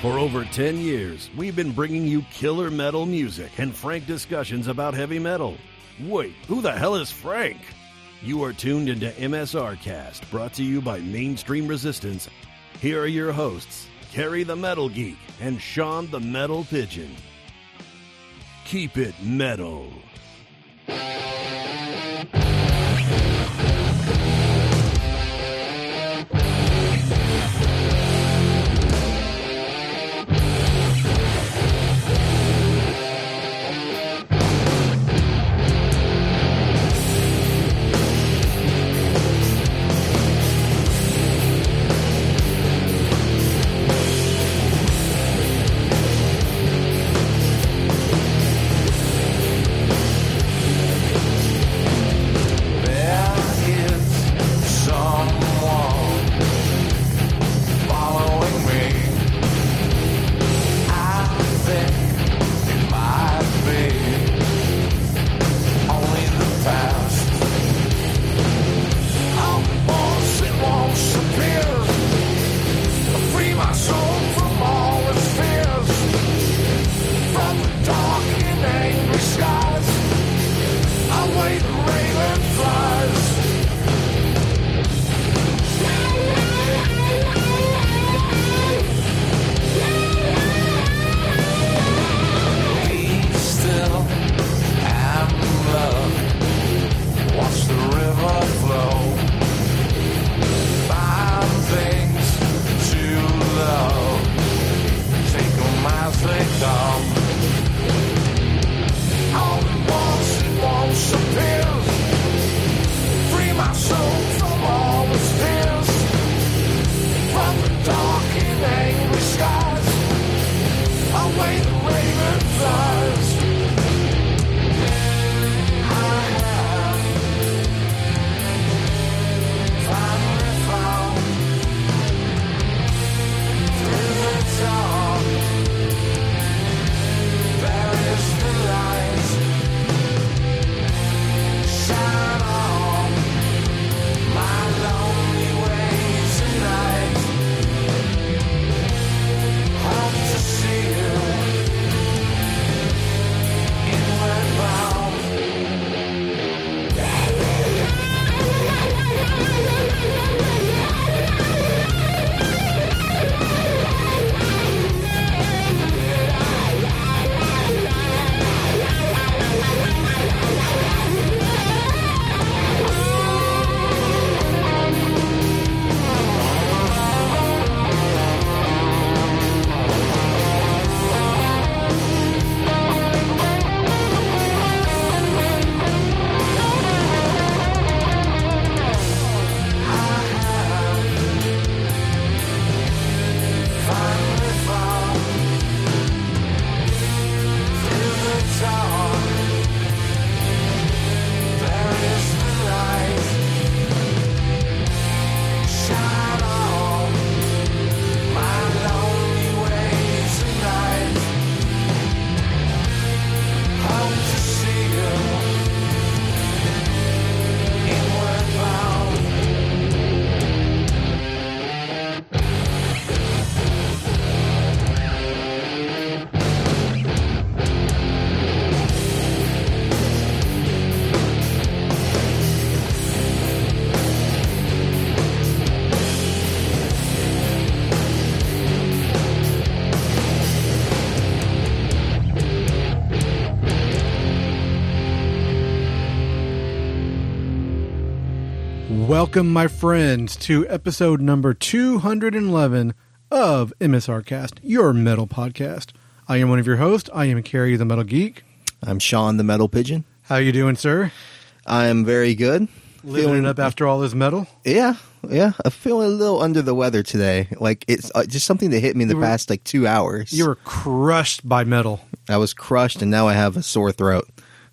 For over 10 years, we've been bringing you killer metal music and frank discussions about heavy metal. Wait, who the hell is Frank? You are tuned into MSR Cast, brought to you by Mainstream Resistance. Here are your hosts, Kerry the Metal Geek and Sean the Metal Pigeon. Keep it metal. Welcome, my friends, to episode number 211 of MSR Cast, your metal podcast. I am one of your hosts. I am Kerry the Metal Geek. I'm Sean the Metal Pigeon. How you doing, sir? I am very good. Living it up after all this metal? Yeah. I'm feeling a little under the weather today. Like, it's just something that hit me in the past, 2 hours. You were crushed by metal. I was crushed, and now I have a sore throat.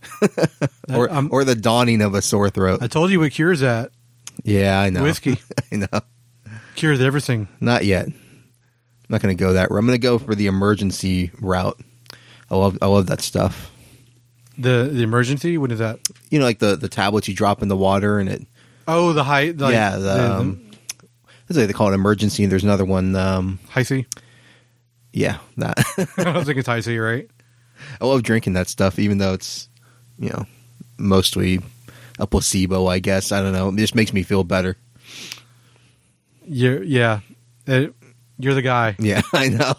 or the dawning of a sore throat. I told you what cures that. Yeah, I know. Whiskey. I know. Cures everything. Not yet. I'm not going to go that route. I'm going to go for the emergency route. I love that stuff. The emergency? What is that? You know, like the tablets you drop in the water and it. Oh, the high. Yeah, they call it emergency. And there's another one. High C. Yeah, that. I was thinking Thai tea, right? I love drinking that stuff, even though it's, mostly a placebo, I guess. I don't know. It just makes me feel better. You're the guy. Yeah, I know.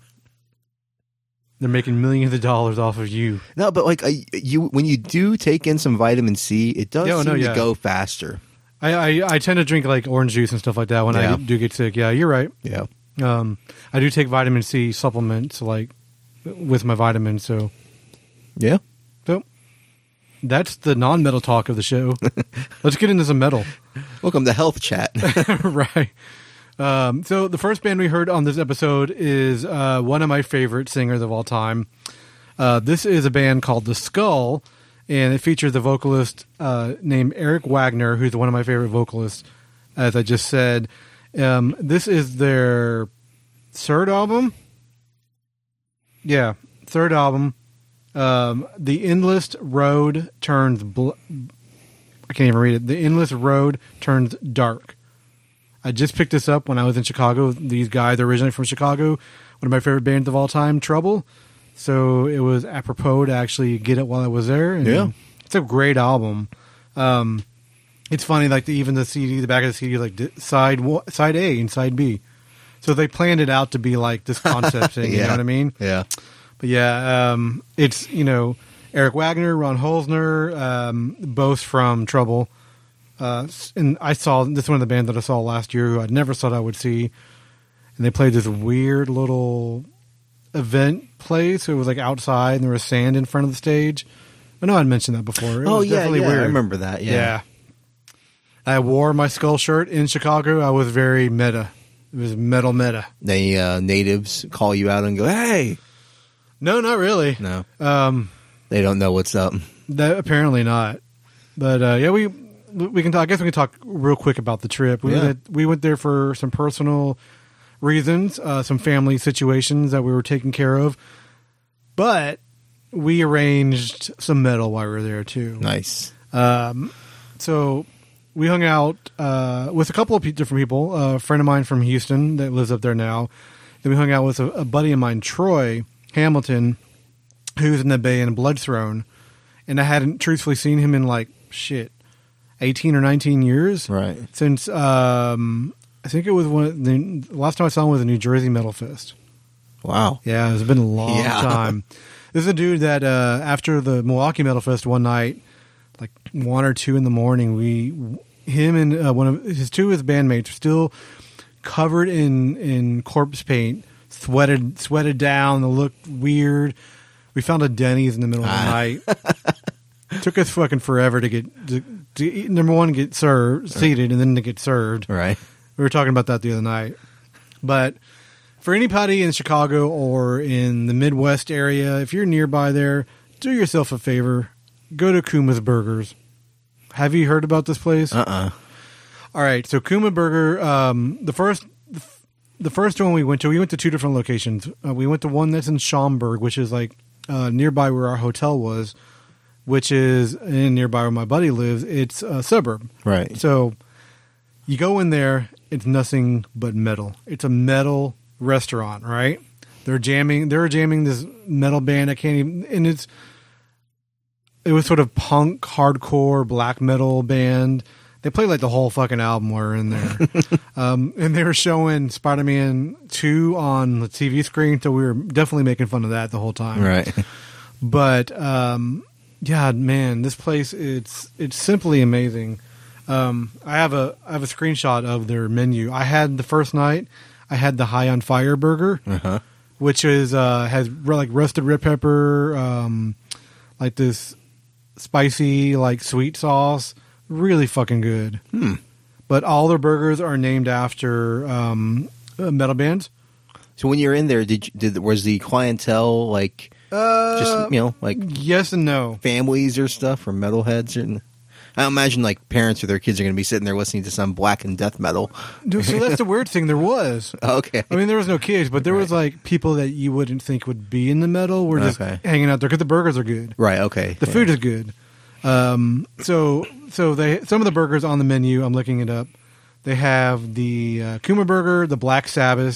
They're making millions of dollars off of you. No, but like when you do take in some vitamin C, it does seem to go faster. I tend to drink like orange juice and stuff like that when I do get sick. Yeah, you're right. Yeah. I do take vitamin C supplements like with my vitamins. So yeah. So that's the non-metal talk of the show. Let's get into some metal. Welcome to Health Chat. Right. So the first band we heard on this episode is one of my favorite singers of all time. This is a band called The Skull, and it features a vocalist named Eric Wagner, who's one of my favorite vocalists, as I just said. This is their third album. Yeah, third album. The Endless Road Turns... I can't even read it. The Endless Road Turns Dark. I just picked this up when I was in Chicago. These guys are originally from Chicago. One of my favorite bands of all time, Trouble. So it was apropos to actually get it while I was there. And yeah. It's a great album. It's funny, like even the CD, the back of the CD is like side A and side B. So they planned it out to be like this concept thing, yeah. You know what I mean? Yeah. But yeah, it's, Eric Wagner, Ron Holzner, both from Trouble. And I saw this one of the bands that I saw last year who I never thought I would see. And they played this weird little event place. It was like outside and there was sand in front of the stage. I know I'd mentioned that before. It was definitely weird. I remember that. Yeah. I wore my Skull shirt in Chicago. I was very meta. It was metal meta. They natives call you out and go, "Hey." No, not really. No. They don't know what's up. Apparently not. But yeah, we can talk. I guess we can talk real quick about the trip. We went there for some personal reasons, some family situations that we were taking care of. But we arranged some metal while we were there too. Nice. So we hung out with a couple of different people. A friend of mine from Houston that lives up there now. Then we hung out with a buddy of mine, Troy Hamilton, who's in the band Bloodthrone. And I hadn't truthfully seen him in 18 or 19 years. Right. Since, I think it was the last time I saw him was a New Jersey Metal Fest. Wow. Yeah, it's been a long time. This is a dude that after the Milwaukee Metal Fest one night, 1 or 2 in the morning, him and one of his two of his bandmates were still covered in corpse paint, sweated down, they looked weird. We found a Denny's in the middle of the night. Took us fucking forever to get number one, get seated, and then to get served. Right. We were talking about that the other night. But for anybody in Chicago or in the Midwest area, if you're nearby there, do yourself a favor. Go to Kuma's Burgers. Have you heard about this place? All right. So Kuma Burger, the first one we went to 2 different locations. We went to one that's in Schaumburg, which is nearby where our hotel was, which is nearby where my buddy lives. It's a suburb. Right. So you go in there, it's nothing but metal. It's a metal restaurant, right? They're jamming this metal band. I can't even, and it was sort of punk, hardcore, black metal band. They played the whole fucking album while we were in there. And they were showing Spider-Man 2 on the TV screen, so we were definitely making fun of that the whole time. Right. But, yeah, man, this place, it's simply amazing. I have a screenshot of their menu. I had the first night, I had the High on Fire burger, which is has roasted red pepper, this spicy sweet sauce, really fucking good. But all their burgers are named after metal bands. So when you're in there, was the clientele yes and no, families or stuff, or metalheads? Or I imagine parents with their kids are going to be sitting there listening to some black and death metal. So that's the weird thing. There was okay. I mean, there was no kids, but there was people that you wouldn't think would be in the metal were just hanging out there because the burgers are good. Right. Okay. The food is good. So some of the burgers on the menu, I'm looking it up. They have the Kuma Burger, the Black Sabbath,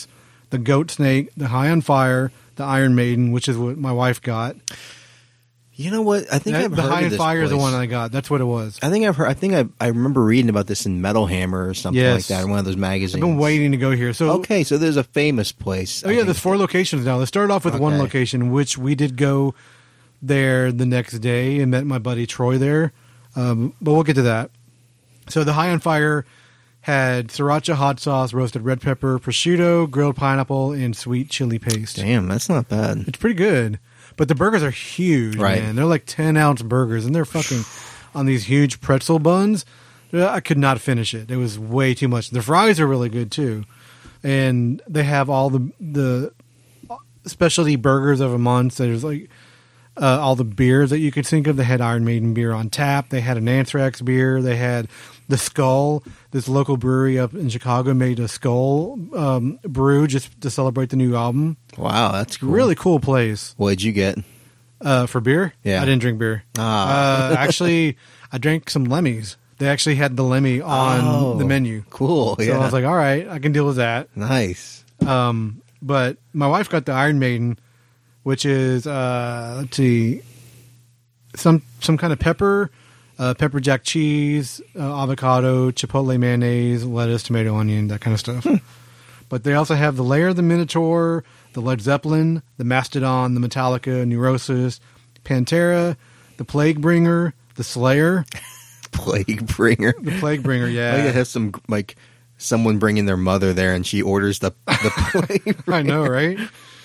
the Goat Snake, the High on Fire, the Iron Maiden, which is what my wife got. You know what? I think I've The heard High of on this Fire is the place. one I got. That's what it was. I think I've heard. I think I remember reading about this in Metal Hammer or something like Yes. that, in one of those magazines. I've been waiting to go here. So Okay, so there's a famous place. Oh yeah, there's 4 locations now. They started off with one Okay. location, which we did go there the next day and met my buddy Troy there. But we'll get to that. So the High on Fire had sriracha hot sauce, roasted red pepper, prosciutto, grilled pineapple, and sweet chili paste. Damn, that's not bad. It's pretty good. But the burgers are huge, Right. man. They're like 10-ounce burgers, and they're fucking on these huge pretzel buns. I could not finish it. It was way too much. The fries are really good, too. And they have all the specialty burgers of a month. There's like all the beers that you could think of. They had Iron Maiden beer on tap. They had an Anthrax beer. They had the Skull. This local brewery up in Chicago made a Skull brew just to celebrate the new album. Wow, that's cool. Really cool place. What'd you get? For beer? Yeah. I didn't drink beer. Actually, I drank some Lemmy's. They actually had the Lemmy on the menu. Cool. So Yeah. I was like, all right, I can deal with that. Nice. But my wife got the Iron Maiden, which is, let's see, some kind of pepper, pepper jack cheese, avocado, chipotle mayonnaise, lettuce, tomato, onion, that kind of stuff. But they also have the Lair of the Minotaur, the Led Zeppelin, the Mastodon, the Metallica, Neurosis, Pantera, the Plague Bringer, the Slayer. Plague Bringer. The Plague Bringer, I think yeah. it has some, like, someone bringing their mother there and she orders the Plague I know, right?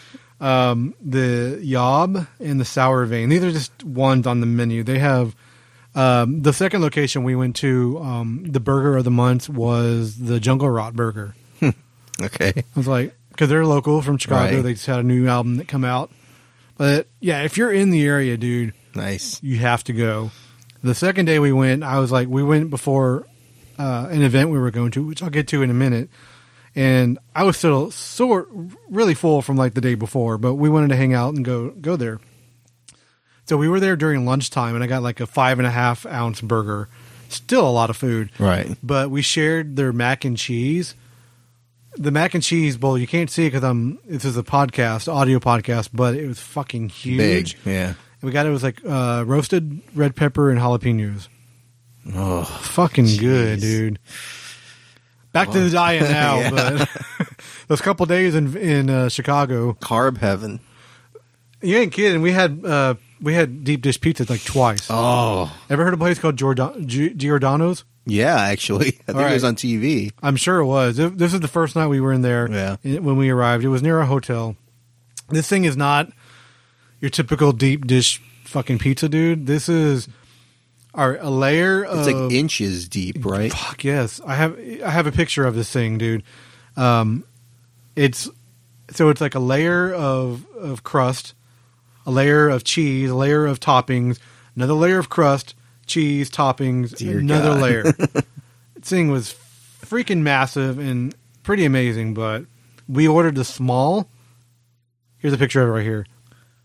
The Yob and the Sour Vein. These are just ones on the menu. They have the second location we went to, the burger of the month was the Jungle Rot Burger. Okay. I was like, because they're local from Chicago. Right. They just had a new album that come out. But yeah, if you're in the area, dude, Nice. you have to go. The second day we went, I was like, we went before an event we were going to, which I'll get to in a minute. And I was still really full from like the day before, but we wanted to hang out and go there. So we were there during lunchtime, and I got like a 5.5 ounce burger. Still a lot of food. Right. But we shared their mac and cheese. The mac and cheese bowl, you can't see it because this is a podcast, audio podcast, but it was fucking huge. Big. Yeah. And we got it was like roasted red pepper and jalapenos. Oh, Fucking good, dude. Back to the diet now, Yeah. but those couple days in Chicago, carb heaven. you ain't kidding. We had deep dish pizzas like twice. Oh. Ever heard of a place called Giordano's? Yeah, actually. I think it was right. on TV. I'm sure it was. This is the first night we were in there. Yeah. When we arrived, it was near a hotel. This thing is not your typical deep dish fucking pizza, dude. This is a layer of. It's like inches deep, right? Fuck yes, I have a picture of this thing, dude. It's like a layer of crust, a layer of cheese, a layer of toppings, another layer of crust, cheese, toppings, Dear another God. layer. This thing was freaking massive and pretty amazing, but we ordered the small. Here's a picture of it right here.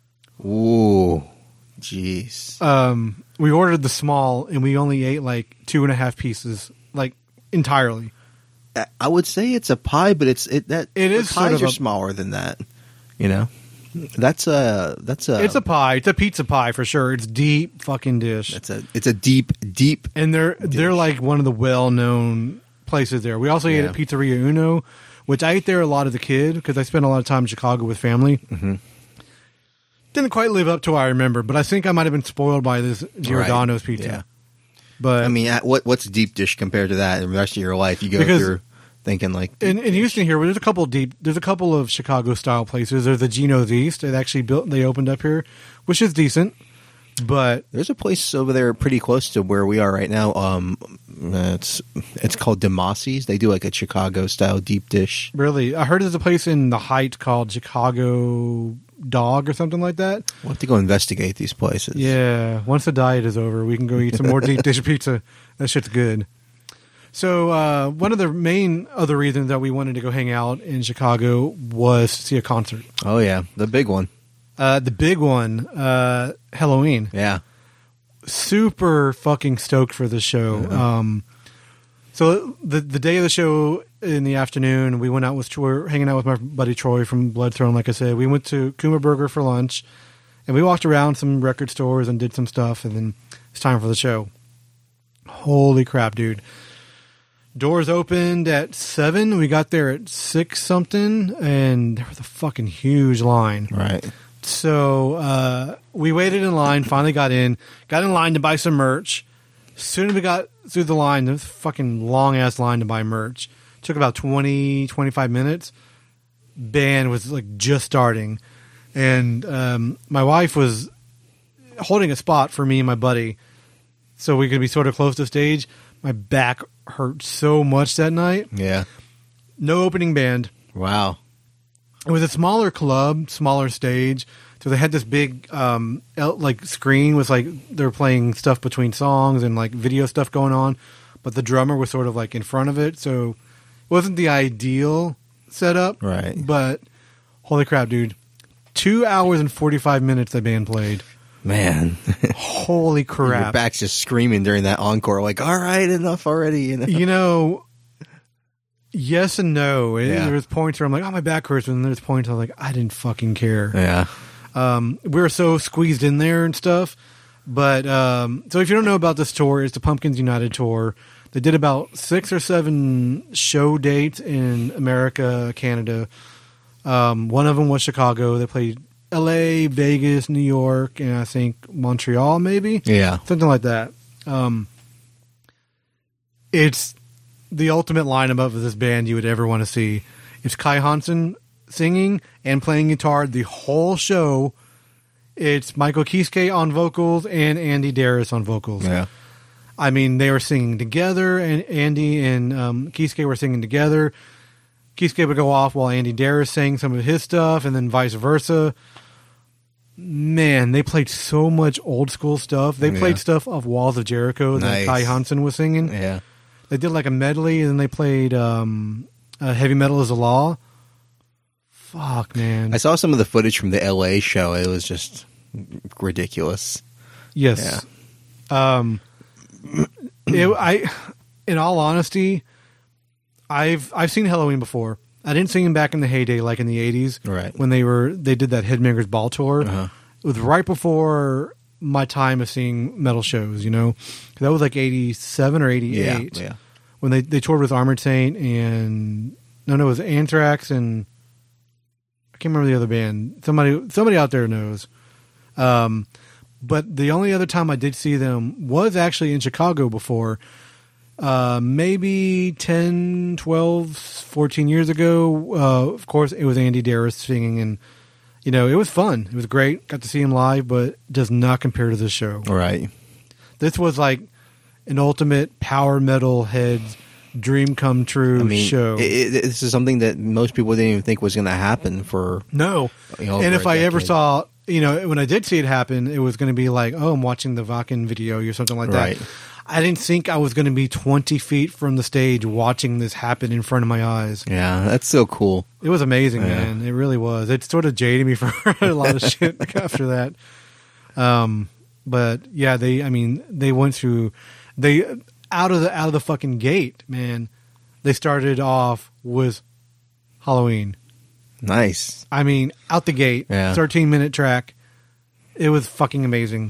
Ooh. Jeez. We ordered the small, and we only ate like 2.5 pieces, like entirely. I would say it's a pie, but it is sort pies of are a- smaller than that. You know? That's a It's a pie. It's a pizza pie for sure. It's deep fucking dish. it's a deep And they're like one of the well-known places there. We also ate Yeah. at Pizzeria Uno, which I ate there a lot as a kid because I spent a lot of time in Chicago with family. Mm-hmm. Didn't quite live up to what I remember, but I think I might have been spoiled by this Giordano's pizza. Yeah. But I mean, what's deep dish compared to that in the rest of your life? You go Because- through thinking like in Houston here, there's a couple of Chicago style places. There's the Geno's East. They opened up here, which is decent. But there's a place over there pretty close to where we are right now. It's called Demasi's. They do like a Chicago style deep dish. really, I heard there's a place in the Heights called Chicago Dog or something like that. We'll have to go investigate these places. Yeah, once the diet is over, we can go eat some more deep dish pizza. That shit's good. So one of the main other reasons that we wanted to go hang out in Chicago was to see a concert. Oh yeah, the big one. The big one, Halloween. Yeah. Super fucking stoked for the show. So the day of the show in the afternoon. We went out with Troy, hanging out with my buddy Troy from Bloodthrone. Like I said, we went to Kuma Burger for lunch, and we walked around some record stores and did some stuff. And then it's time for the show. Holy crap, dude! Doors opened at 7. We got there at 6 something, and there was a fucking huge line. Right. So we waited in line. Finally got in line to buy some merch. As soon as we got through the line, there was a fucking long-ass line to buy merch. Took about 20, 25 minutes. Band was like just starting. And my wife was holding a spot for me and my buddy so we could be sort of close to stage. My back hurt so much that night. Yeah. No opening band. Wow. It was a smaller club, smaller stage. So they had this big like screen with like they were playing stuff between songs and like video stuff going on, but the drummer was sort of like in front of it, so it wasn't the ideal setup. Right. But holy crap, dude. 2 hours and 45 minutes that band played. Man. Holy crap. Your back's just screaming during that encore, like, all right, enough already. You know, yes and no. Yeah. There's points where I'm like, oh, my back hurts, and there's points I'm like, I didn't fucking care. Yeah. We were so squeezed in there and stuff. But so if you don't know about this tour, it's the Pumpkins United tour. They did about 6 or 7 show dates in America, Canada. One of them was Chicago. They played L.A., Vegas, New York, and I think Montreal, maybe. Yeah. Something like that. It's the ultimate lineup of this band you would ever want to see. It's Kai Hansen singing and playing guitar the whole show. It's Michael Kiske on vocals and Andy Darris on vocals. Yeah. I mean, they were singing together, and Andy and Kiske were singing together. Kiske would go off while Andy Darris sang some of his stuff, and then vice versa. Man, they played so much old school stuff. They played stuff off Walls of Jericho that Kai Hansen was singing. Yeah. They did like a medley, and then they played Heavy Metal is the Law. Fuck, man. I saw some of the footage from the LA show. It was just ridiculous. Yes. Yeah. In all honesty, I've seen Halloween before. I didn't see them back in the heyday, like in the 80s, right? When they did that Headbangers Ball tour. Uh-huh. It was right before my time of seeing metal shows. You know, that was like 87 or 88. Yeah. When they toured with Armored Saint and it was Anthrax and I can't remember the other band. Somebody out there knows. But the only other time I did see them was actually in Chicago before. Maybe 10, 12, 14 years ago. Of course, it was Andy Darris singing, and you know, it was fun. It was great. Got to see him live, but it does not compare to this show. Right. This was like an ultimate power metal heads dream come true show. This is something that most people didn't even think was going to happen for. No. And if I ever saw, when I did see it happen, it was going to be like, oh, I'm watching the Vakken video or something like that. Right. I didn't think I was going to be 20 feet from the stage watching this happen in front of my eyes. Yeah, that's so cool. It was amazing, man. It really was. It sort of jaded me for a lot of shit after that. But yeah, they went through, out of the fucking gate, man. They started off with Halloween. Nice. I mean, out the gate, 13-minute track. It was fucking amazing.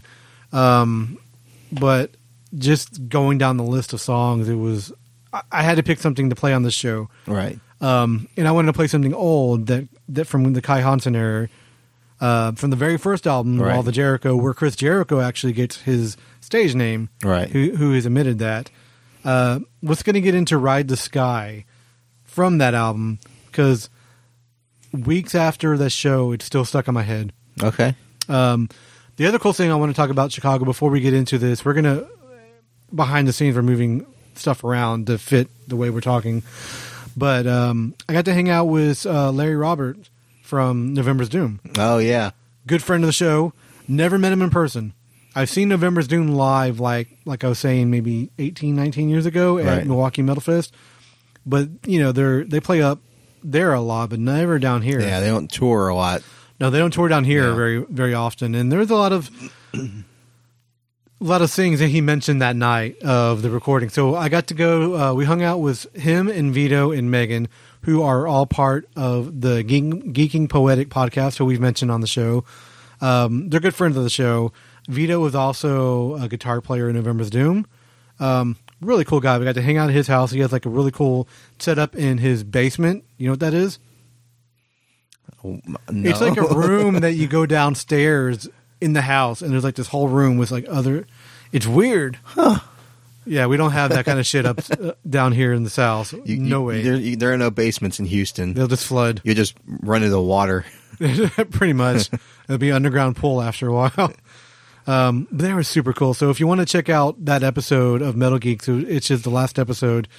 But just going down the list of songs, it was, I had to pick something to play on this show. Right. And I wanted to play something old that from the Kai Hansen era, from the very first album, All the Jericho, where Chris Jericho actually gets his stage name. Right. Who has admitted that. Was going to get into Ride the Sky from that album, because weeks after that show, it's still stuck in my head. Okay. The other cool thing I want to talk about Chicago before we get into this, we're going to, behind the scenes, we're moving stuff around to fit the way we're talking. But I got to hang out with Larry Roberts from November's Doom. Oh, yeah. Good friend of the show. Never met him in person. I've seen November's Doom live, like I was saying, maybe 18, 19 years ago at Milwaukee Metal Fest. But, they play up there a lot, but never down here. Yeah, they don't tour a lot. No, they don't tour down here very, very often. And there's a lot of a lot of things that he mentioned that night of the recording. So I got to go. We hung out with him and Vito and Megan, who are all part of the Geeking Poetic podcast, who we've mentioned on the show. They're good friends of the show. Vito was also a guitar player in November's Doom. Really cool guy. We got to hang out at his house. He has like a really cool setup in his basement. You know what that is? No. It's like a room that you go downstairs in the house, and there's like this whole room with like other. It's weird. Huh. Yeah, we don't have that kind of shit up down here in the South. No way. There are no basements in Houston. They'll just flood. You just run into the water. Pretty much. It'll be underground pool after a while. But they were super cool. So if you want to check out that episode of Metal Geeks, it's just the last episode.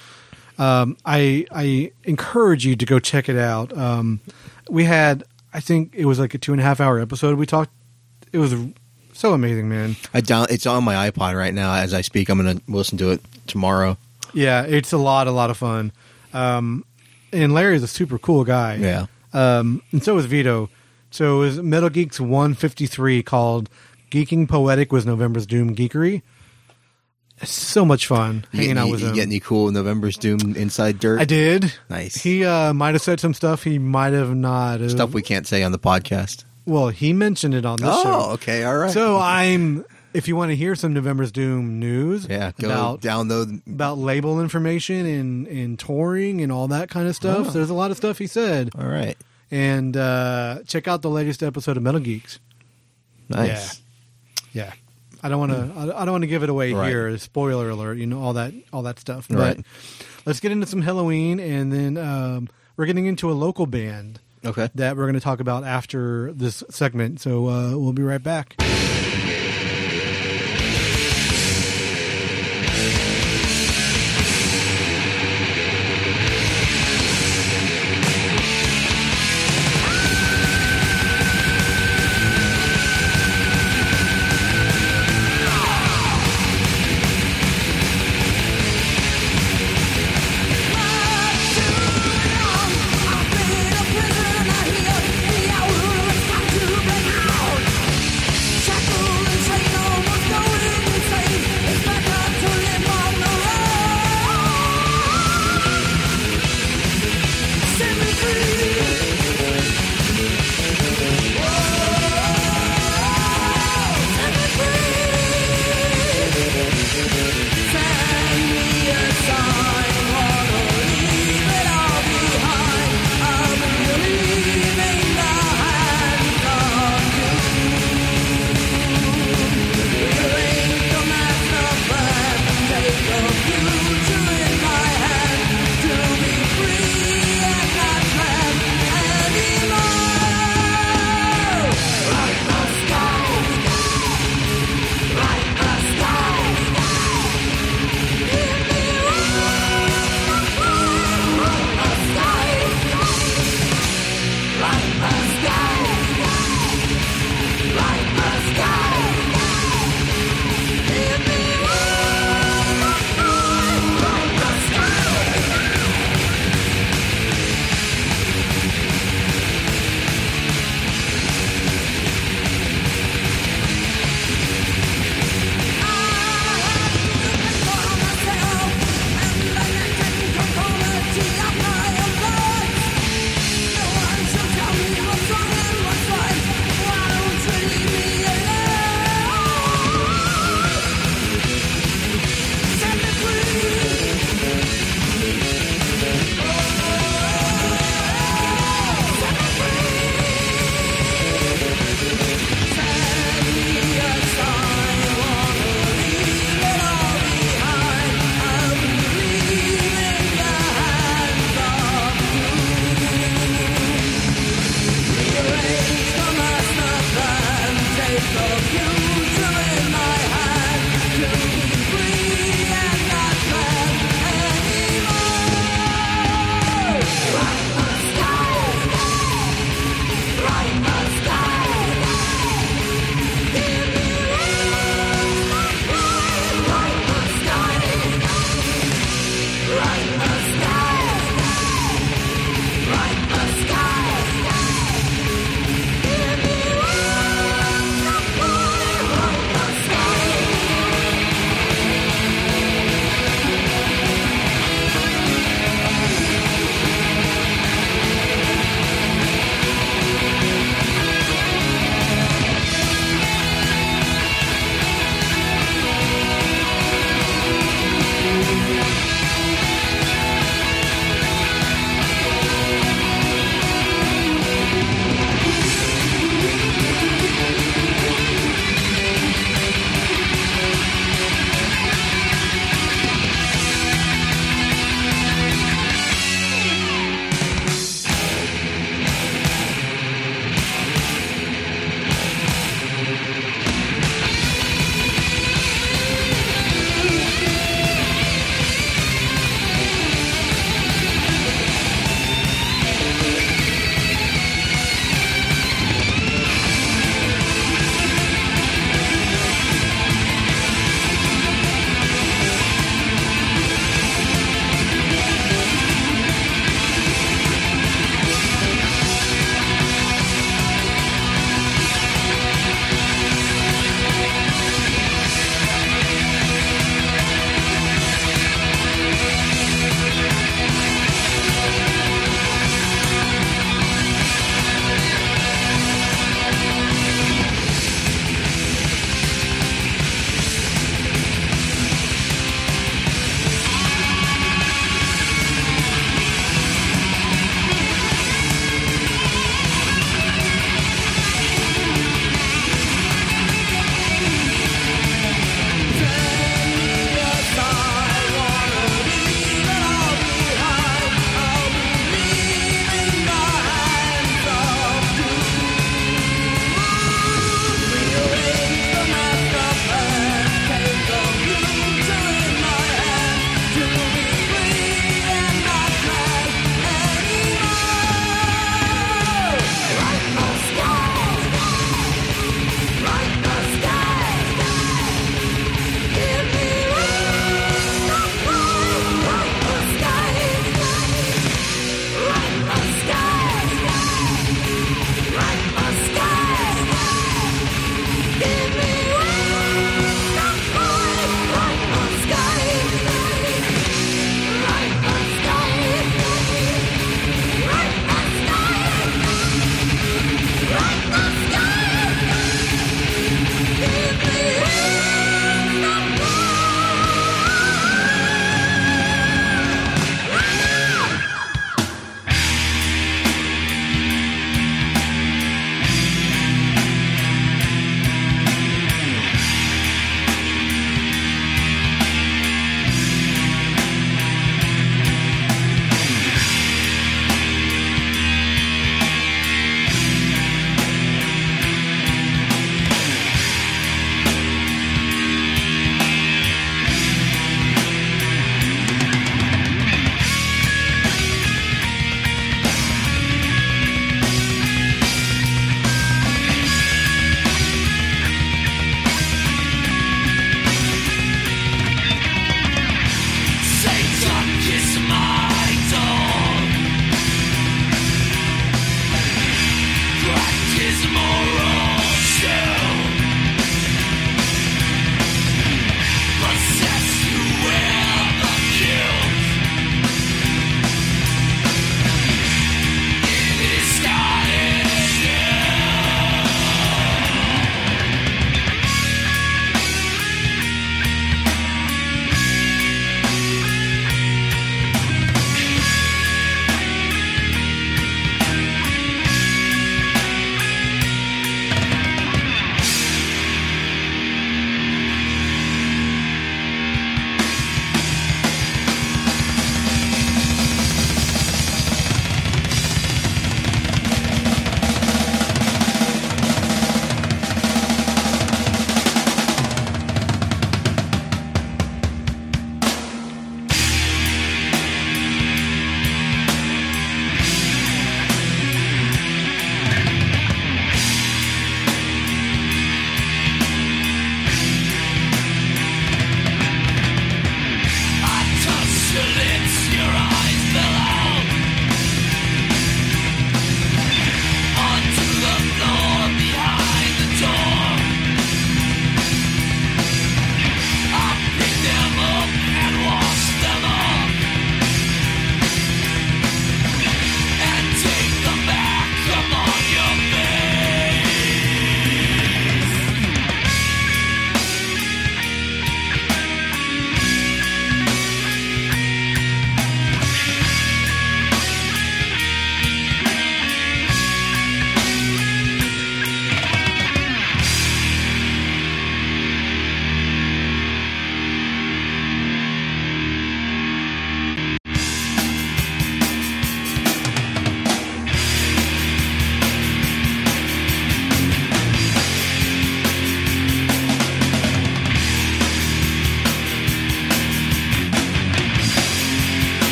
I encourage you to go check it out. We had, I think it was like a 2.5 hour episode. We talked. It was so amazing, man. It's on my iPod right now as I speak. I'm going to listen to it tomorrow. Yeah, it's a lot of fun. And Larry is a super cool guy. Yeah. And so is Vito. So it was Metal Geeks 153 called Geeking Poetic was November's Doom Geekery. It's so much fun hanging out with him. You get any cool November's Doom inside dirt? I did. Nice. He might have said some stuff. He might have not. Stuff we can't say on the podcast. Well, he mentioned it on this show. Oh, okay. All right. So if you want to hear some November's Doom news, go download about label information and touring and all that kind of stuff. Oh. There's a lot of stuff he said. All right. And check out the latest episode of Metal Geeks. Nice. Yeah. I don't want to give it away here. Spoiler alert, all that stuff. Right. But let's get into some Halloween, and then we're getting into a local band. Okay. That we're going to talk about after this segment. So we'll be right back.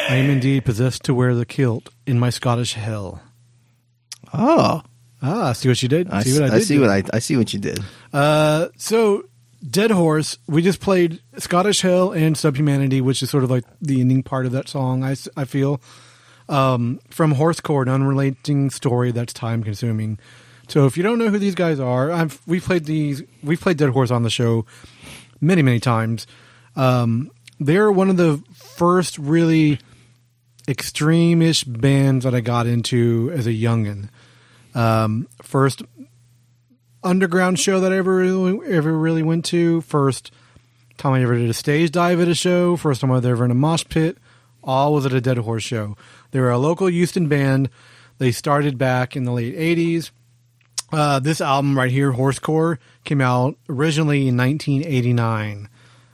I am indeed possessed to wear the kilt in my Scottish hell. Oh. See what you did? I see what you did. So Dead Horse, we just played Scottish Hell and Subhumanity, which is sort of like the ending part of that song, I feel. From Horsecore, an unrelating story that's time consuming. So if you don't know who these guys are, we've played Dead Horse on the show many, many times. They're one of the first really extreme-ish bands that I got into as a youngin'. First underground show that I ever really went to. First time I ever did a stage dive at a show. First time I was ever in a mosh pit. All was at a Dead Horse show. They were a local Houston band. They started back in the late 80s. This album right here, Horsecore, came out originally in 1989.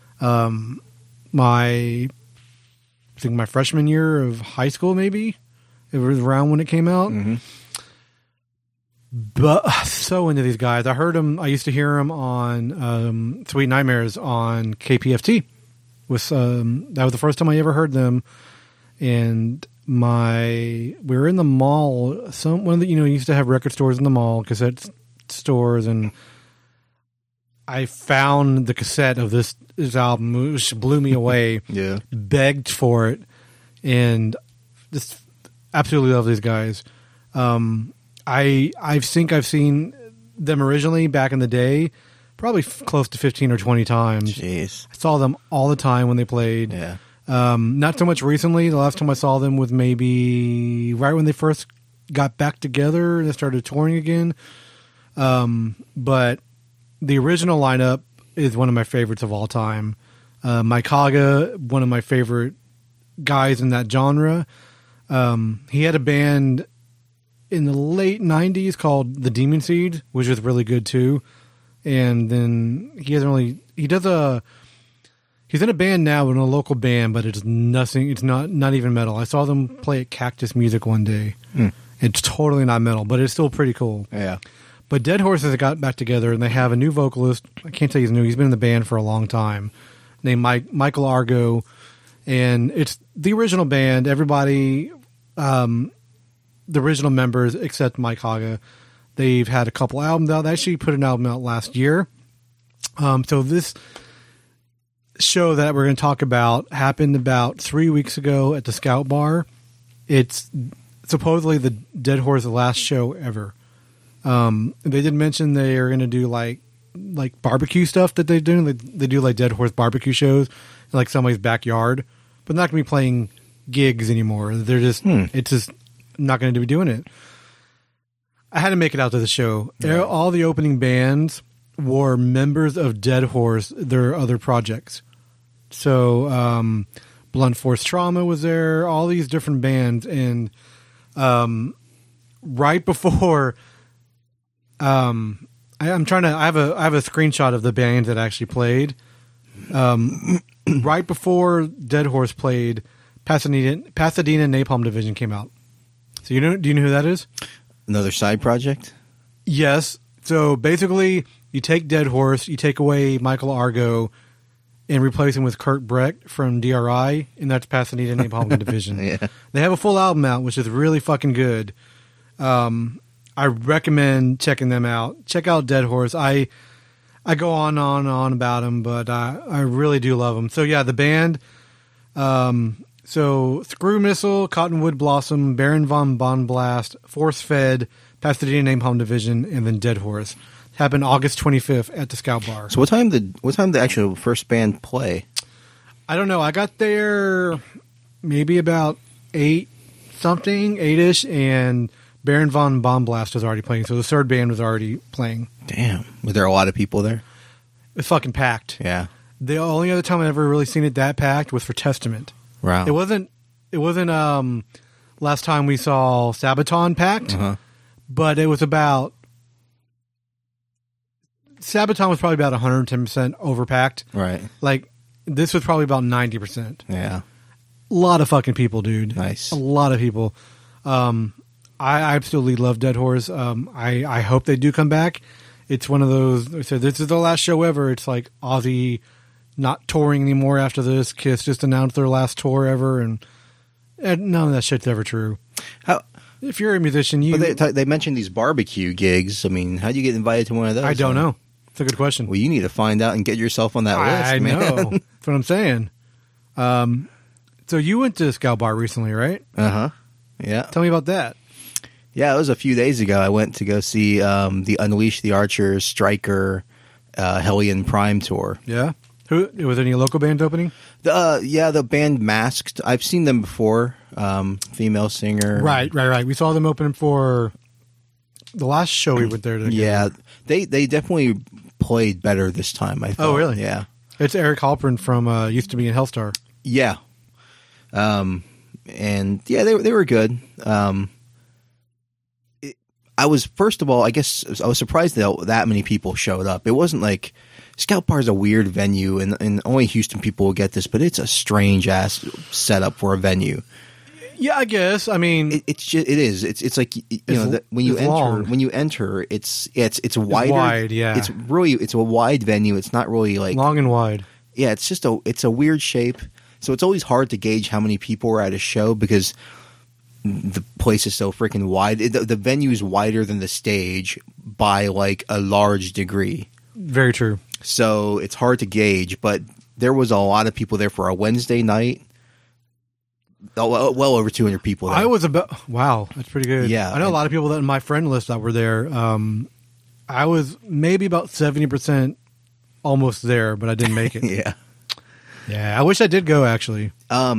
I think my freshman year of high school, maybe. It was around when it came out. Mm-hmm. But so into these guys. I heard them. I used to hear them on Sweet Nightmares on KPFT. That was the first time I ever heard them. And we were in the mall. Used to have record stores in the mall, cassette stores, and I found the cassette of this album, which blew me away. Yeah, begged for it, and just absolutely love these guys. I think I've seen them originally back in the day, probably close to 15 or 20 times. Jeez. I saw them all the time when they played. Yeah. Not so much recently. The last time I saw them was maybe right when they first got back together and they started touring again. But the original lineup is one of my favorites of all time. Mike Haga, one of my favorite guys in that genre. He had a band in the late 90s called The Demon Seed, which was really good too. And then he's in a band now, in a local band, but it's nothing. It's not even metal. I saw them play at Cactus Music one day. It's totally not metal, but it's still pretty cool. Yeah. But Dead Horses got back together, and they have a new vocalist. I can't tell you his name. He's been in the band for a long time, named Michael Argo. And it's the original band. Everybody, the original members, except Mike Haga, they've had a couple albums out. They actually put an album out last year. So this show that we're going to talk about happened about 3 weeks ago at the Scout Bar. It's supposedly the Dead Horse's last show ever. They did mention they are going to do like barbecue stuff that they do. They do like Dead Horse barbecue shows in like somebody's backyard, but not going to be playing gigs anymore. They're just it's just not going to be doing it. I had to make it out to the show. Yeah. All the opening bands were members of Dead Horse, their other projects. So Blunt Force Trauma was there, all these different bands, and right before I have a screenshot of the bands that actually played. Right before Dead Horse played, Pasadena Napalm Division came out. So do you know who that is? Another side project? Yes. So basically, you take Dead Horse, you take away Michael Argo, and replace him with Kurt Brecht from DRI, and that's Pasadena Napalm Division. Yeah. They have a full album out, which is really fucking good. I recommend checking them out. Check out Dead Horse. I go on about them, but I really do love them. So yeah, the band. So Screw Missile, Cottonwood Blossom, Baron von Bonblast, Force Fed, Pasadena Napalm Division, and then Dead Horse. Happened August 25th at the Scout Bar. So what time did the actual first band play? I don't know. I got there maybe about 8-ish, and Baron von Bonblast was already playing. So the third band was already playing. Damn. Were there a lot of people there? It was fucking packed. Yeah. The only other time I've ever really seen it that packed was for Testament. Wow. It wasn't last time we saw Sabaton packed, but it was about Sabaton was probably about 110% overpacked. Right. Like this was probably about 90%. Yeah. A lot of fucking people, dude. Nice. A lot of people. I absolutely love Dead Horse. I hope they do come back. It's one of those. I said this is the last show ever. It's like Ozzy not touring anymore after this. Kiss just announced their last tour ever, and none of that shit's ever true. How? If you're a musician, you. But they mentioned these barbecue gigs. I mean, how do you get invited to one of those? I don't know. It's a good question. Well, you need to find out and get yourself on that list, I man. know. That's what I'm saying. So you went to Scout Bar recently, right? Uh-huh. Yeah. Tell me about that. Yeah, it was a few days ago. I went to go see the Unleash the Archers, Stryker, Hellion Prime tour. Yeah? Was any local bands opening? The band Masked. I've seen them before. Female singer. Right. We saw them opening for the last show we went there to. Yeah, they definitely played better this time, I thought. Oh, really? Yeah. It's Eric Halpern from used to be in Hellstar. Yeah. And yeah, they were good. I was, first of all, I guess I was surprised that many people showed up. It wasn't like Scout Bar is a weird venue, and only Houston people will get this, but it's a strange ass setup for a venue. Yeah, I guess. I mean, it is. It's like when you enter, it's wider. Wide, yeah. It's a wide venue. It's not really like long and wide. Yeah, it's a weird shape. So it's always hard to gauge how many people are at a show because the place is so freaking wide. The venue is wider than the stage by like a large degree. Very true. So it's hard to gauge, but there was a lot of people there for a Wednesday night. Well over 200 people there. Wow, that's pretty good. Yeah. I know a lot of people that in my friend list that were there. I was maybe about 70% almost there, but I didn't make it. Yeah. Yeah, I wish I did go, actually.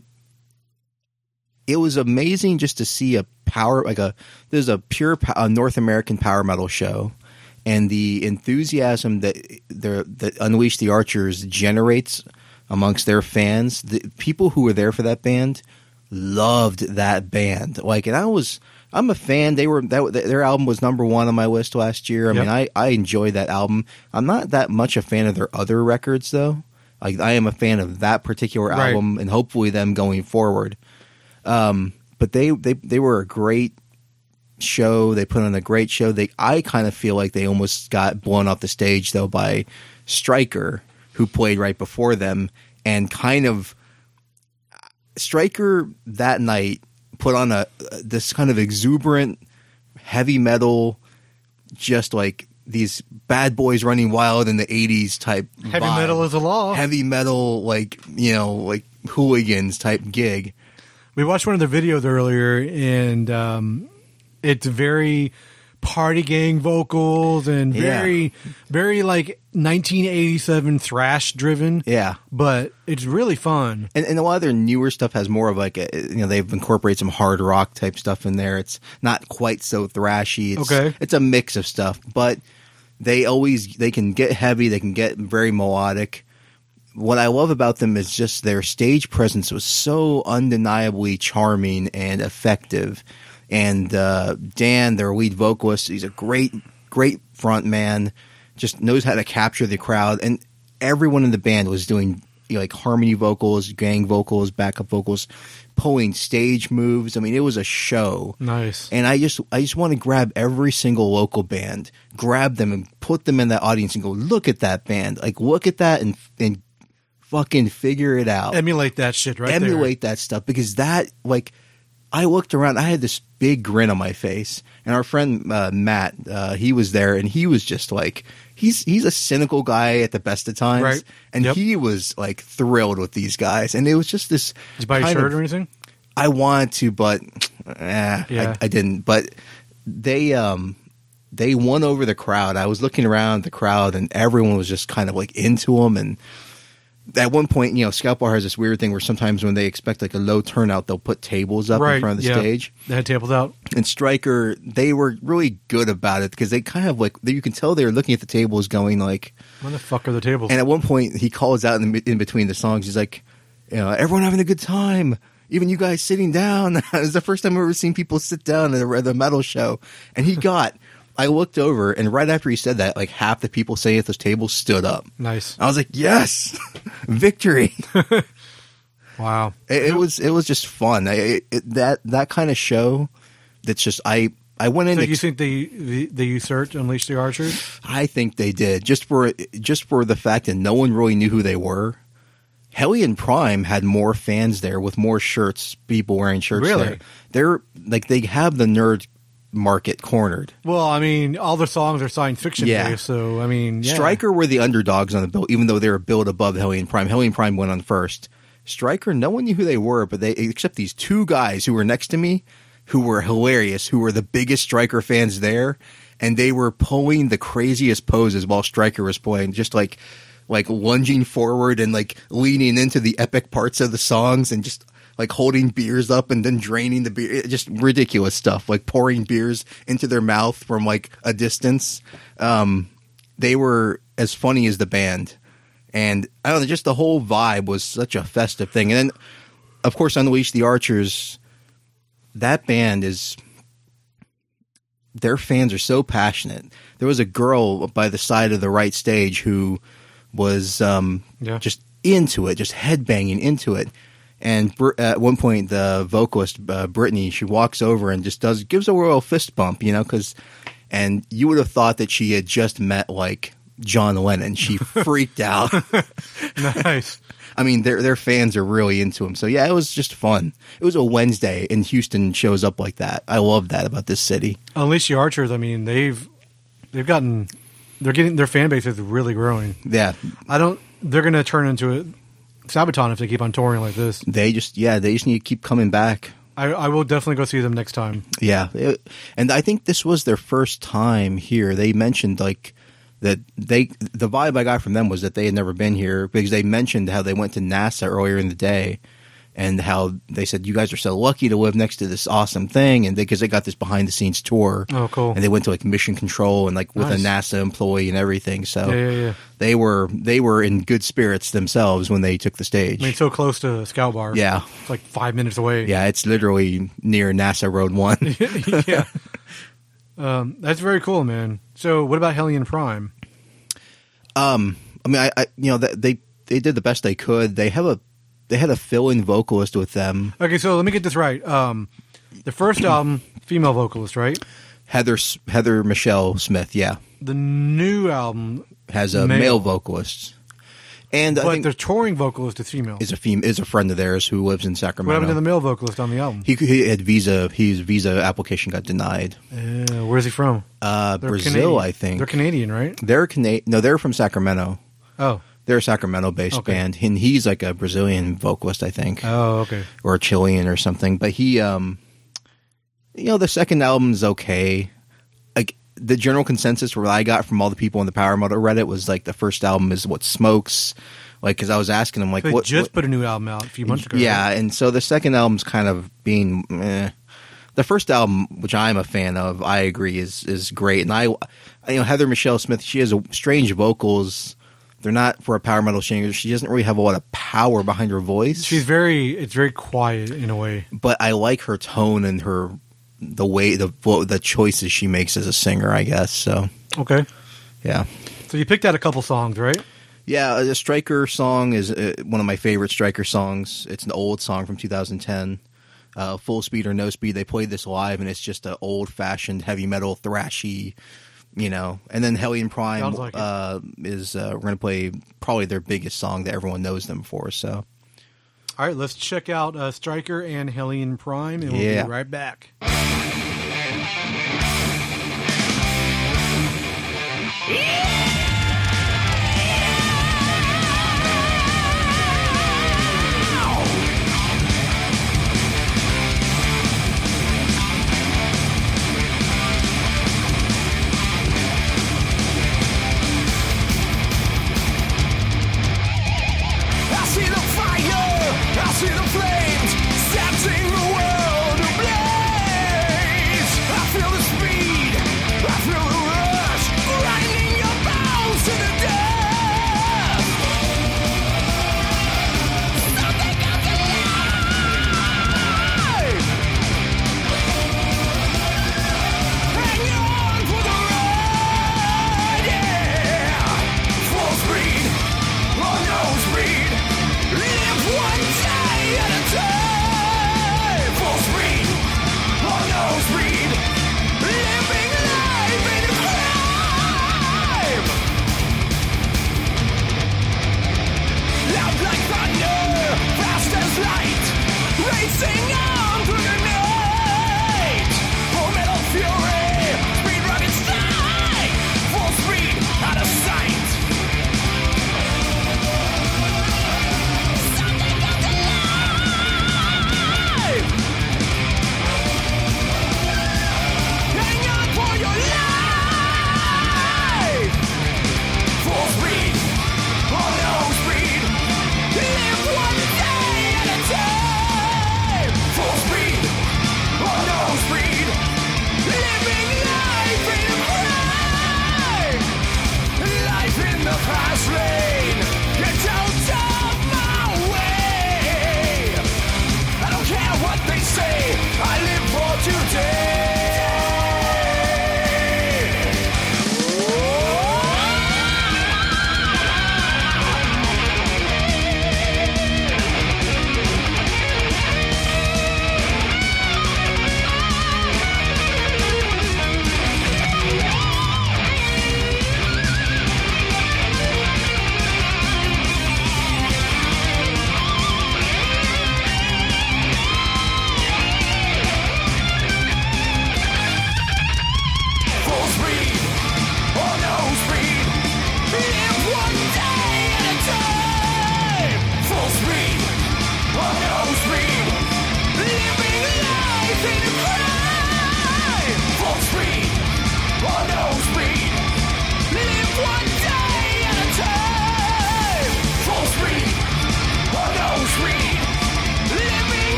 It was amazing just to see there's a pure North American power metal show, and the enthusiasm that Unleash the Archers generates amongst their fans. The people who were there for that band loved that band. And I'm a fan. Their album was number 1 on my list last year. I mean, I enjoyed that album. I'm not that much a fan of their other records though. I am a fan of that particular album, and hopefully them going forward. But they were a great show. They put on a great show. I kind of feel like they almost got blown off the stage though by Stryker, who played right before them, and Stryker that night put on this kind of exuberant heavy metal, just like these bad boys running wild in the 80s type Heavy vibe. metal is a law. Heavy metal, like hooligans type gig. We watched one of their videos earlier, and it's very party gang vocals and very, very like 1987 thrash driven. Yeah. But it's really fun. And a lot of their newer stuff has more of they've incorporated some hard rock type stuff in there. It's not quite so thrashy. It's a mix of stuff, but they can get heavy. They can get very melodic. What I love about them is just their stage presence was so undeniably charming and effective. And Dan, their lead vocalist, he's a great front man, just knows how to capture the crowd. And everyone in the band was doing harmony vocals, gang vocals, backup vocals, pulling stage moves. I mean, it was a show. Nice. And I just want to grab every single local band, grab them and put them in that audience and go, look at that band. Look at that and fucking figure it out. Emulate that shit right there. Emulate that stuff, because that, I looked around, I had this big grin on my face, and our friend Matt, he was there, and he was just he's a cynical guy at the best of times, right? And he was thrilled with these guys, and it was just this. Did you buy a shirt or anything? I wanted to, but I didn't. But they won over the crowd. I was looking around the crowd, and everyone was just kind of into them, and at one point, Scout Bar has this weird thing where sometimes when they expect a low turnout, they'll put tables up in front of the stage. They had tables out. And Stryker, they were really good about it, because they kind of you can tell they were looking at the tables going where the fuck are the tables? And at one point, he calls out in between the songs, he's like, everyone having a good time. Even you guys sitting down. It was the first time I've ever seen people sit down at the metal show. And I looked over, and right after he said that, half the people sitting at those tables stood up. Nice. I was like, yes, victory. Wow. It was just fun. That kind of show. That's just I went in. So you think they usurped Unleash the Archers? I think they did, just for the fact that no one really knew who they were. Hellion Prime had more fans there with more shirts, people wearing shirts Really? there. They're like they have the nerd market cornered. Well, I mean, all the songs are science fiction Yeah. based, so I mean, yeah. Stryker were the underdogs on the bill, even though they were billed above Hellion Prime. Hellion Prime went on first. Stryker, no one knew who they were, but they except these two guys who were next to me, who were hilarious, who were the biggest Stryker fans there, and they were pulling the craziest poses while Stryker was playing, just like lunging forward and like leaning into the epic parts of the songs and just like holding beers up and then draining the beer. Just ridiculous stuff, like pouring beers into their mouth from like a distance. They were as funny as the band. And I don't know, just the whole vibe was such a festive thing. And then, of course, Unleash the Archers, that band their fans are so passionate. There was a girl by the side of the right stage who was just into it, just headbanging into it. And at one point, the vocalist, Brittany, she walks over and just gives a royal fist bump, and you would have thought that she had just met like John Lennon. She freaked out. Nice. I mean, their fans are really into him. So yeah, it was just fun. It was a Wednesday, and Houston shows up like that. I love that about this city. Unleash the Archers. I mean, they're getting their fan base is really growing. Yeah, They're going to turn into a Sabaton if they keep on touring like this. they just need to keep coming back. I will definitely go see them next time. Yeah, and I think this was their first time here. They mentioned like that the vibe I got from them was that they had never been here because they mentioned how they went to NASA earlier in the day and how they said, you guys are so lucky to live next to this awesome thing. And because they got this behind the scenes tour. Oh, cool. And they went to like mission control and like with Nice. a NASA employee and everything. So Yeah. they were in good spirits themselves when they took the stage. I mean, so close to Scout Bar. Yeah. It's like 5 minutes away. Yeah. It's literally near NASA Road 1. Yeah. That's very cool, man. So what about Hellion Prime? I mean, they did the best they could. They had a fill-in vocalist with them, Okay, so let me get this right. The first album, female vocalist, right? Heather Michelle Smith. Yeah, The new album has a male vocalist, and I but think the touring vocalist is female. is a friend of theirs who lives in What Sacramento. happened to the male vocalist on the album? He had visa. His visa application got denied. Where's he from? They're Brazil, Canadian. I think. They're Canadian, right? They're Canadian. No, they're from Sacramento. Oh. They're a Sacramento-based Okay. band, and he's like a Brazilian vocalist, I think. Oh, okay. Or a Chilean or something. But he, the second album's okay. Like the general consensus where I got from all the people on the Power Metal Reddit was like the first album is what smokes. Like, because I was asking them like, They what just put a new album out a few months ago. Yeah, right? and so the second album's kind of being. The first album, which I'm a fan of, I agree is great. And Heather Michelle Smith, she has strange vocals. They're not for a power metal singer. She doesn't really have a lot of power behind her voice. It's very quiet in a way. But I like her tone and the way the choices she makes as a singer, I guess. So Okay. yeah, So you picked out a couple songs, right? yeah. The Stryker song is one of my favorite Stryker songs. It's an old song from 2010. Full Speed or No Speed. They played this live, and it's just an old fashioned heavy metal thrashy. And then Hellion Prime Sounds like is we're going to play probably their biggest song that everyone knows them for. So, All right, let's check out Stryker and Hellion Prime, and we'll Yeah. be right back. I see the fire, I see the flames, setting the world ablaze. I feel the speed, I feel the rush, grinding your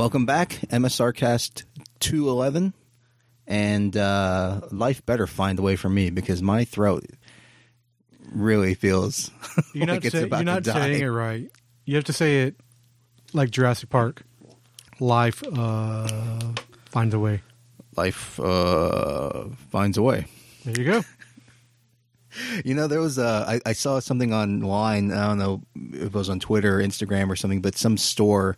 Welcome back, MSRcast 211, and life better find a way for me because my throat really feels You're like it's about you're not to die. saying it right. You have to say it like Jurassic Park. Life finds a way. Life finds a way. There you go. You know, there was I saw something online. I don't know if it was on Twitter or Instagram or something, but some store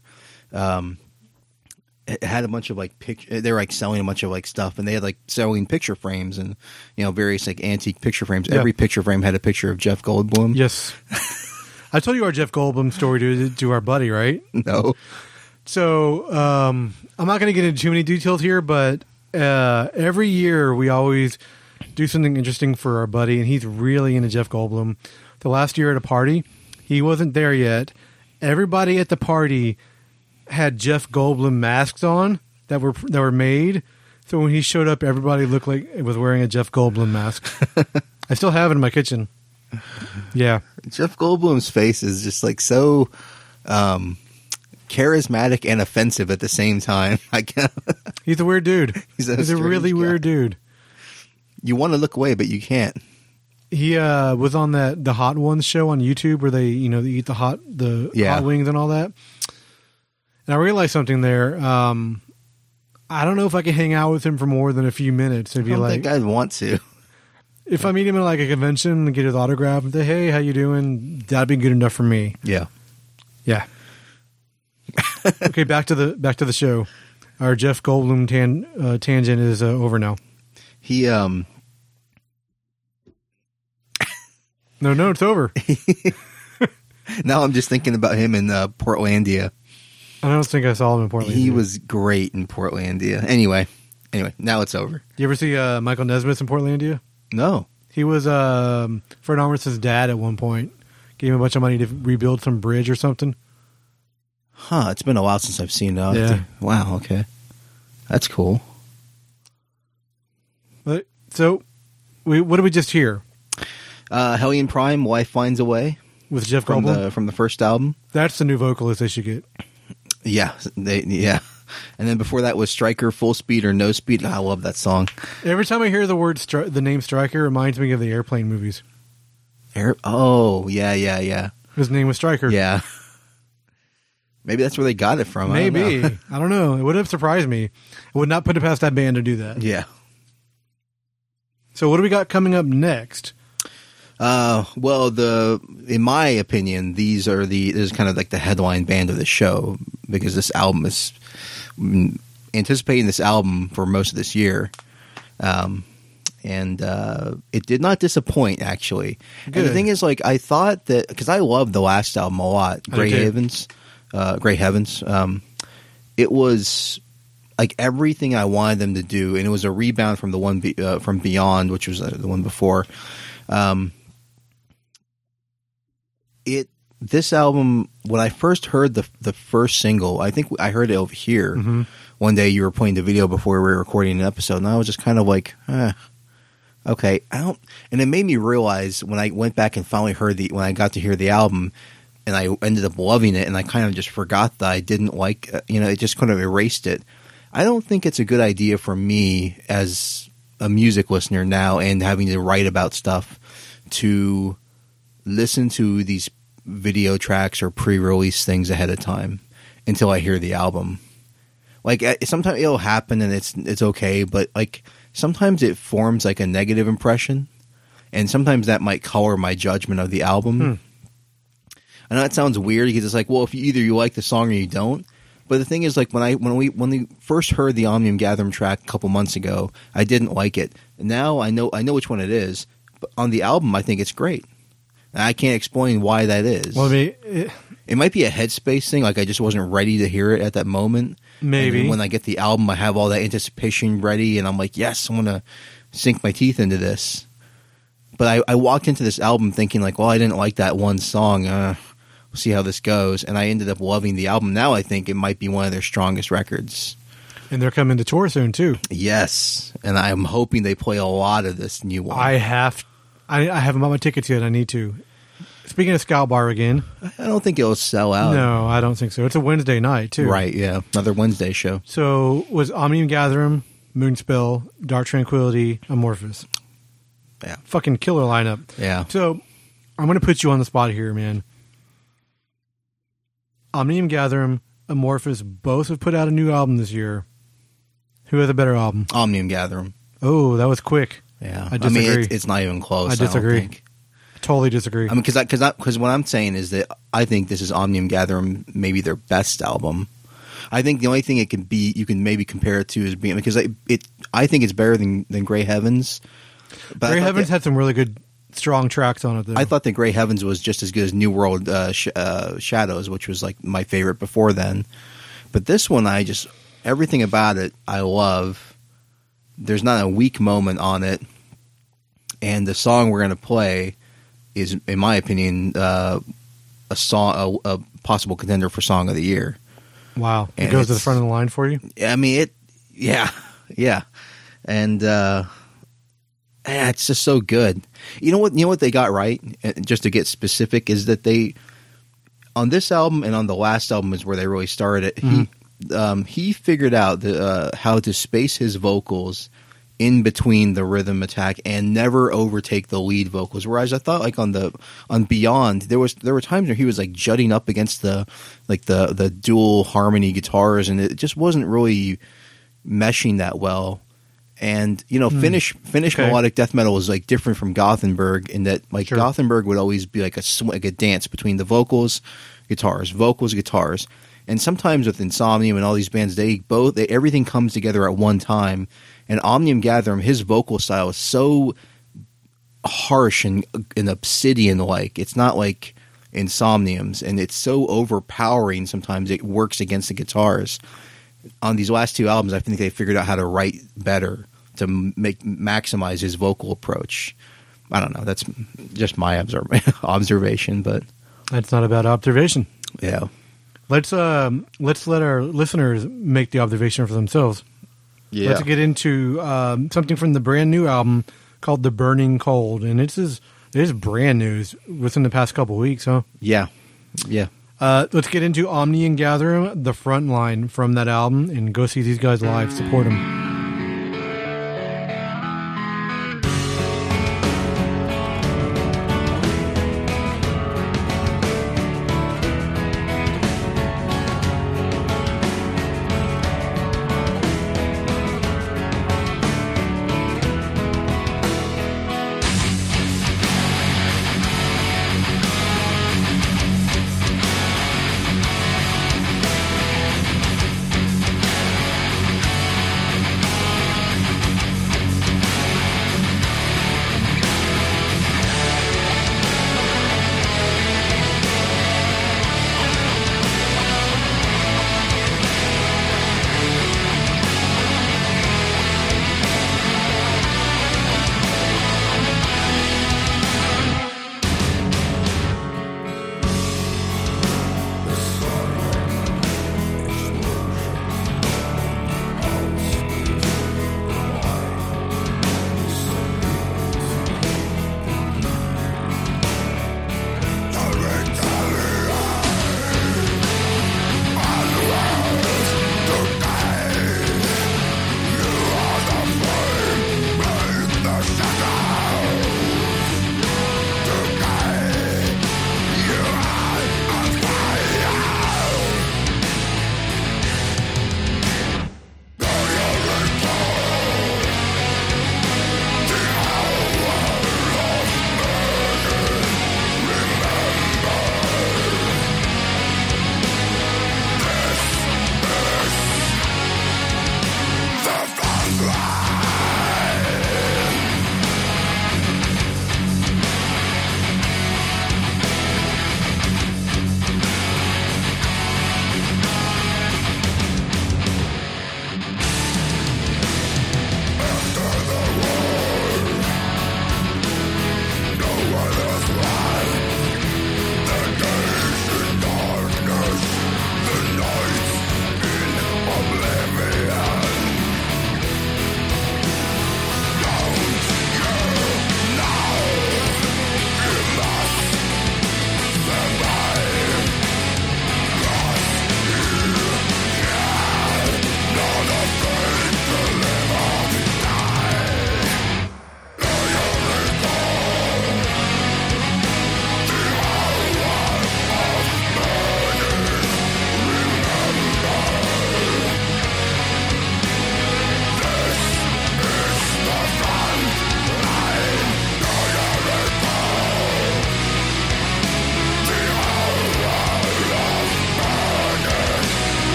it had a bunch of like they were like selling a bunch of like stuff, and they had like selling picture frames and various like antique picture frames. Yeah. Every picture frame had a picture of Jeff Goldblum. Yes. I told you our Jeff Goldblum story to our buddy, right? No. So I'm not going to get into too many details here, but every year we always do something interesting for our buddy, and he's really into Jeff Goldblum. The last year at a party, he wasn't there yet. Everybody at the party had Jeff Goldblum masks on that were made. So when he showed up, everybody looked like it was wearing a Jeff Goldblum mask. I still have it in my kitchen. Yeah. Jeff Goldblum's face is just like so charismatic and offensive at the same time. He's a weird dude. He's a strange really guy. weird dude. You want to look away, but you can't. He was on the Hot Ones show on YouTube where they they eat the hot wings and all that. And I realized something there. I don't know if I can hang out with him for more than a few minutes. It'd be I don't like think I'd want to. if I meet him at like a convention and get his autograph and say, "Hey, how you doing?" That'd be good enough for me. Yeah. Yeah. Okay, back to the show. Our Jeff Goldblum tangent is over now. He No, it's over. now I'm just thinking about him in Portlandia. I don't think I saw him in Portland. He was great in Portlandia. Anyway, now it's over. You ever see Michael Nesmith in Portlandia? No. He was Fred Armiste's dad at one point. Gave him a bunch of money to rebuild some bridge or something. Huh, it's been a while since I've seen it. Yeah. Wow, okay. That's cool. But, so, what did we just hear? Hellion Prime, Life Finds a Way. With Jeff from Goldblum? from the first album. That's the new vocalist they should get. Yeah, and then before that was Stryker, Full Speed or No Speed. I love that song. Every time I hear the word the name Stryker, it reminds me of the Airplane movies. Oh, yeah. His name was Stryker. Yeah. Maybe that's where they got it from. Maybe. I don't know. I don't know. It would have surprised me. I would not put it past that band to do that. Yeah. So what do we got coming up next? Well, in my opinion, this is kind of like the headline band of the show because this album is anticipating this album for most of this year. And it did not disappoint, actually. Good. And the thing is, like, I thought that because I loved the last album a lot, Grey Heavens. It was like everything I wanted them to do, and it was a rebound from the one from Beyond, which was the one before. This album, when I first heard the first single, I think I heard it over here. Mm-hmm. One day you were playing the video before we were recording an episode, and I was just kind of like, okay, and it made me realize when I went back and finally when I got to hear the album, and I ended up loving it, and I kind of just forgot that I didn't like, it just kind of erased it. I don't think it's a good idea for me as a music listener now and having to write about stuff to listen to these video tracks or pre-release things ahead of time until I hear the album. Like sometimes it'll happen and it's okay, but like sometimes it forms like a negative impression, and sometimes that might color my judgment of the album. I know that sounds weird because it's like, well, if you like the song or you don't. But the thing is, like when we first heard the Omnium Gatherum track a couple months ago, I didn't like it. Now I know which one it is. But on the album, I think it's great. And I can't explain why that is. Well, it might be a headspace thing. Like I just wasn't ready to hear it at that moment. Maybe. And when I get the album, I have all that anticipation ready, and I'm like, yes, I want to sink my teeth into this. But I walked into this album thinking like, well, I didn't like that one song. We'll see how this goes. And I ended up loving the album. Now I think it might be one of their strongest records. And they're coming to tour soon, too. Yes. And I'm hoping they play a lot of this new one. I haven't bought my tickets yet. I need to. Speaking of Scout Bar again, I don't think it'll sell out. no, I don't think so. It's a Wednesday night too, Right, yeah. Another Wednesday show. So was Omnium Gatherum, Moonspell, Dark Tranquility, Amorphous. Yeah. Fucking killer lineup. Yeah. So I'm going to put you on the spot here, man. Omnium Gatherum, Amorphous both have put out a new album this year. Who has a better album? Omnium Gatherum. Oh, that was quick. Yeah. I disagree. mean, it's not even close. I disagree. don't think. Totally disagree. I mean, because what I'm saying is that I think this is Omnium Gatherum, maybe their best album. I think the only thing it can be, you can maybe compare it to, is being, because I think it's better than Grey Heavens. But Grey Heavens had some really good, strong tracks on it, though. I thought that Grey Heavens was just as good as New World Shadows, which was like my favorite before then. But this one, everything about it, I love. There's not a weak moment on it, and the song we're going to play is, in my opinion, a possible contender for Song of the Year. Wow. It And goes to the it's- front of the line for you? I mean, yeah, and it's just so good. You know what they got right. Just to get specific, is that they, on this album and on the last album is where they really started it. He figured out how to space his vocals in between the rhythm attack and never overtake the lead vocals. Whereas I thought, like on Beyond, there were times where he was like jutting up against the dual harmony guitars, and it just wasn't really meshing that well. And Finnish Okay. melodic death metal is like different from Gothenburg in that, like, Sure. Gothenburg would always be like a dance between the vocals, guitars. And sometimes with Insomnium and all these bands, everything comes together at one time. And Omnium Gatherum, his vocal style is so harsh and obsidian-like. It's not like Insomnium's, and it's so overpowering. Sometimes it works against the guitars. On these last two albums, I think they figured out how to write better to maximize his vocal approach. I don't know. That's just my observation, but That's not a bad observation. yeah. Let's let our listeners make the observation for themselves. Yeah. Let's get into something from the brand new album called The Burning Cold. And it is brand new within the past couple weeks, huh? Yeah. Yeah. Let's get into Omni and Gatherum, the front line from that album, and go see these guys live. Support them.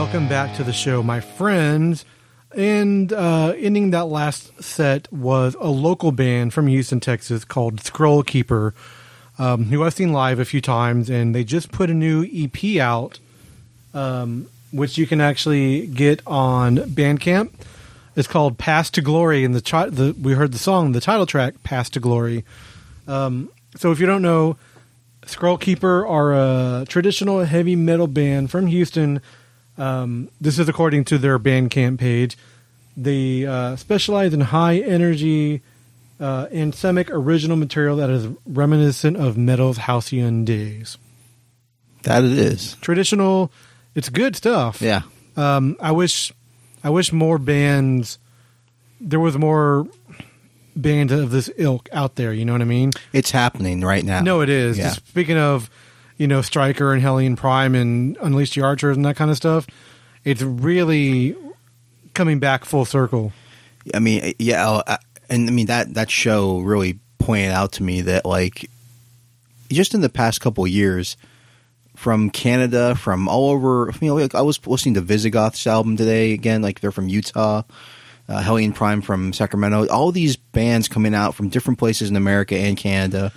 welcome back to the show, my friends. And ending that last set was a local band from Houston, Texas called Scroll Keeper, who I've seen live a few times, and they just put a new EP out, which you can actually get on Bandcamp. It's called Pass to Glory, and we heard the song, the title track, Pass to Glory. So if you don't know, Scroll Keeper are a traditional heavy metal band from Houston. This is according to their Bandcamp page. They specialize in high-energy, anthemic original material that is reminiscent of metal's halcyon days. That it is. Traditional, it's good stuff. Yeah. I wish more bands, there was more bands of this ilk out there, you know what I mean? It's happening right now. No, it is. Yeah. Just speaking of, Stryker and Hellion Prime and Unleash the Archers and that kind of stuff, it's really coming back full circle. I mean, yeah, that show really pointed out to me that, like, just in the past couple of years, from Canada, from all over, like I was listening to Visigoth's album today again, like they're from Utah, Hellion Prime from Sacramento, all these bands coming out from different places in America and Canada.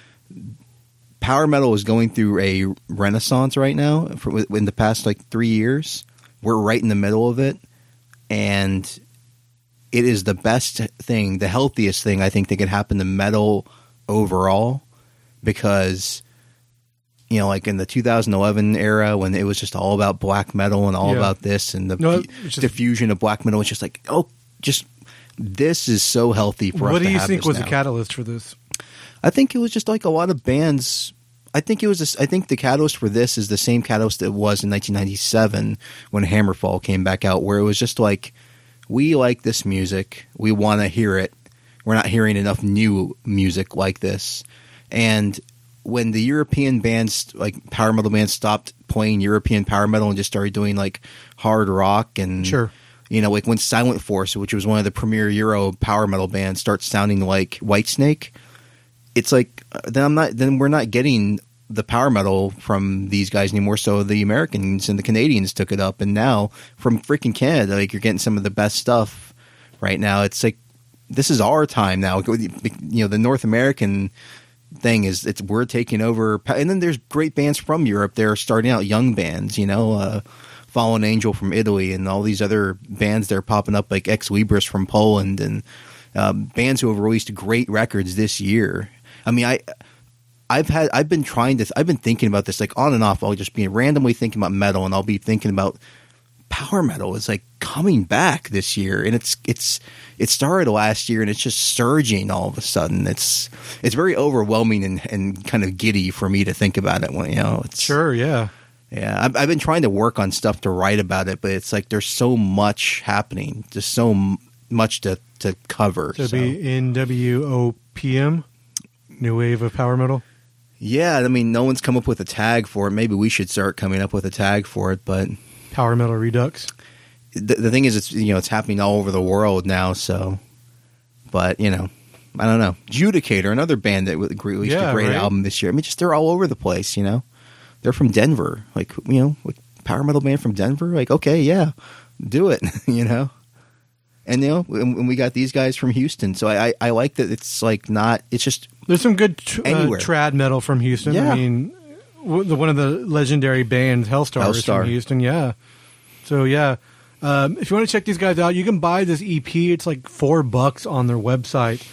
Power metal is going through a renaissance right now. In the past, 3 years, we're right in the middle of it, and it is the best thing, the healthiest thing I think that could happen to metal overall, because like in the 2011 era when it was just all about black metal and all about this and the diffusion of black metal, it's just like, this is so healthy for us to have. What do you think was now. the catalyst for this? I think it was just like a lot of bands. I think the catalyst for this is the same catalyst that it was in 1997 when Hammerfall came back out, where it was just like, we like this music, we want to hear it. We're not hearing enough new music like this. And when the European bands, like power metal bands, stopped playing European power metal and just started doing like hard rock and, sure, like when Silent Force, which was one of the premier Euro power metal bands, starts sounding like Whitesnake, it's like then we're not getting the power metal from these guys anymore. So the Americans and the Canadians took it up, and now from freaking Canada, like you're getting some of the best stuff right now. It's like this is our time now. The North American thing is we're taking over, and then there's great bands from Europe. They're starting out, young bands, Fallen Angel from Italy, and all these other bands that are popping up, like Ex Libris from Poland, and bands who have released great records this year. I mean, I've been thinking about this like on and off. I'll just be randomly thinking about metal, and I'll be thinking about power metal is like coming back this year, and it started last year, and it's just surging all of a sudden. It's very overwhelming and kind of giddy for me to think about it. When it's sure, yeah. I've been trying to work on stuff to write about it, but it's like there's so much happening, just so much to cover. So be NWOPM, New Wave of Power Metal. Yeah, I mean, no one's come up with a tag for it. Maybe we should start coming up with a tag for it, but Power Metal Redux. The thing is, it's happening all over the world now. So, but I don't know. Judicator, another band that released a great album this year. I mean, just they're all over the place. They're from Denver, like power metal band from Denver. Like, okay, yeah, do it. And and we got these guys from Houston, so I like that. It's like not. It's just there's some good trad metal from Houston. Yeah. I mean, one of the legendary bands, Hellstar, is from Houston. Yeah. So yeah, if you want to check these guys out, you can buy this EP. It's like $4 on their website,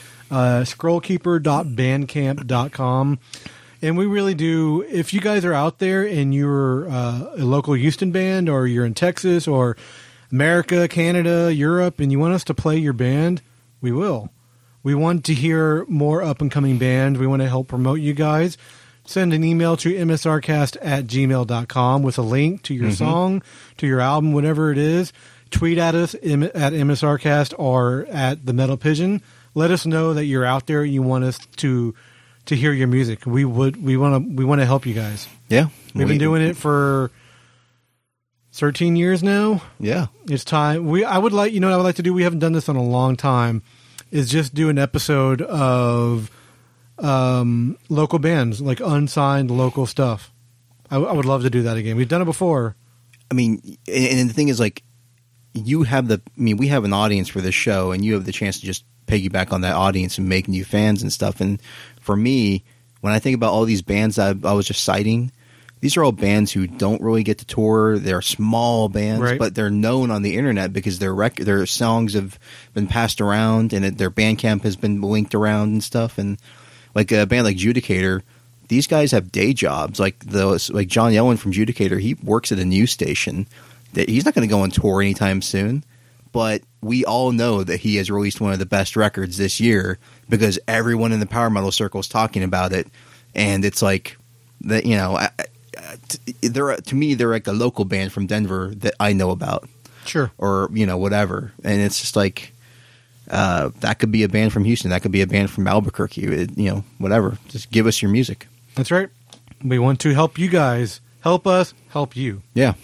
scrollkeeper.bandcamp.com. And we really do. If you guys are out there and you're a local Houston band, or you're in Texas or America, Canada, Europe, and you want us to play your band, we will. We want to hear more up-and-coming bands. We want to help promote you guys. Send an email to msrcast@gmail.com with a link to your song, to your album, whatever it is. Tweet at us at msrcast or at the Metal Pigeon. Let us know that you're out there. You want us to hear your music. We want to help you guys. Yeah, we've been doing it for 13 years now. Yeah, it's time. I would like to do. We haven't done this in a long time. Is just do an episode of local bands, like unsigned local stuff. I would love to do that again. We've done it before. I mean, and the thing is, like, we have an audience for this show, and you have the chance to just piggyback on that audience and make new fans and stuff. And for me, when I think about all these bands I was just citing, these are all bands who don't really get to tour. They're small bands, Right. but they're known on the internet because their songs have been passed around, and their Bandcamp has been linked around and stuff. And like a band like Judicator, these guys have day jobs. Like John Yellen from Judicator, he works at a news station. He's not going to go on tour anytime soon, but we all know that he has released one of the best records this year because everyone in the power metal circle is talking about it, and it's like that. You know, to me, they're like a local band from Denver that I know about, Sure. or whatever. And it's just like that could be a band from Houston, that could be a band from Albuquerque, whatever. Just give us your music. That's right. We want to help you guys. Help us help you. Yeah.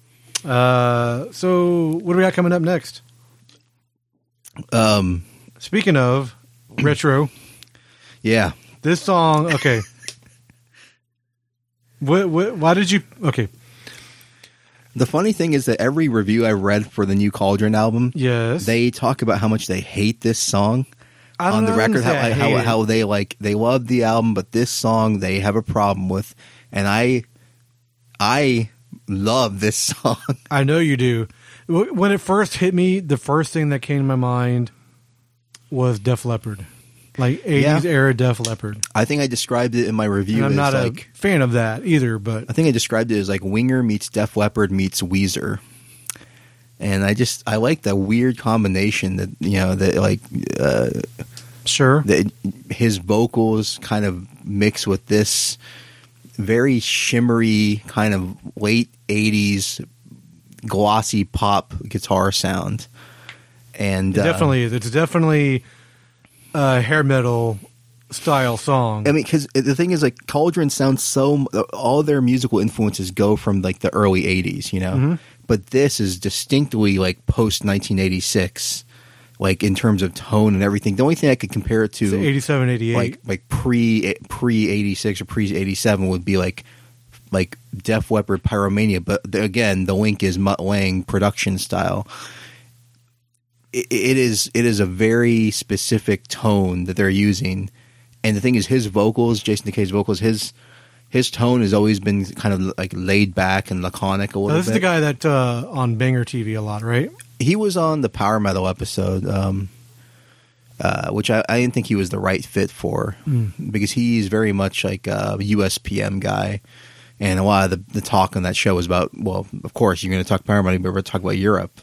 So what do we got coming up next? Speaking of retro, Yeah. this song. Okay. Why did you? Okay. The funny thing is that every review I read for the new Cauldron album, Yes. they talk about how much they hate this song on the record, how they love the album, but this song they have a problem with. And I love this song. I know you do. When it first hit me, the first thing that came to my mind was Def Leppard, like 80s era Def Leppard. I think I described it in my review And I'm as not like, a fan of that either, but I think I described it as like Winger meets Def Leppard meets Weezer. And I like that weird combination that, sure. that his vocals kind of mix with this very shimmery kind of late 80s glossy pop guitar sound. And It definitely is. It's definitely a hair metal style song. I mean, because the thing is, like, Cauldron sounds all their musical influences go from like the early 80s, Mm-hmm. but this is distinctly like post 1986, like in terms of tone and everything. The only thing I could compare it to, It's 87, 88. like pre 86 or pre 87 would be like Def Leppard Pyromania, but again, the link is Mutt Lange production style. It is a very specific tone that they're using, and the thing is, his vocals, Jason Decay's vocals, his tone has always been kind of like laid back and laconic a little This bit. is the guy that on Banger TV a lot, right? He was on the Power Metal episode, which I didn't think he was the right fit for, because he's very much like a USPM guy, and a lot of the talk on that show was about, well, of course you're going to talk Power Metal, but we're going to talk about Europe.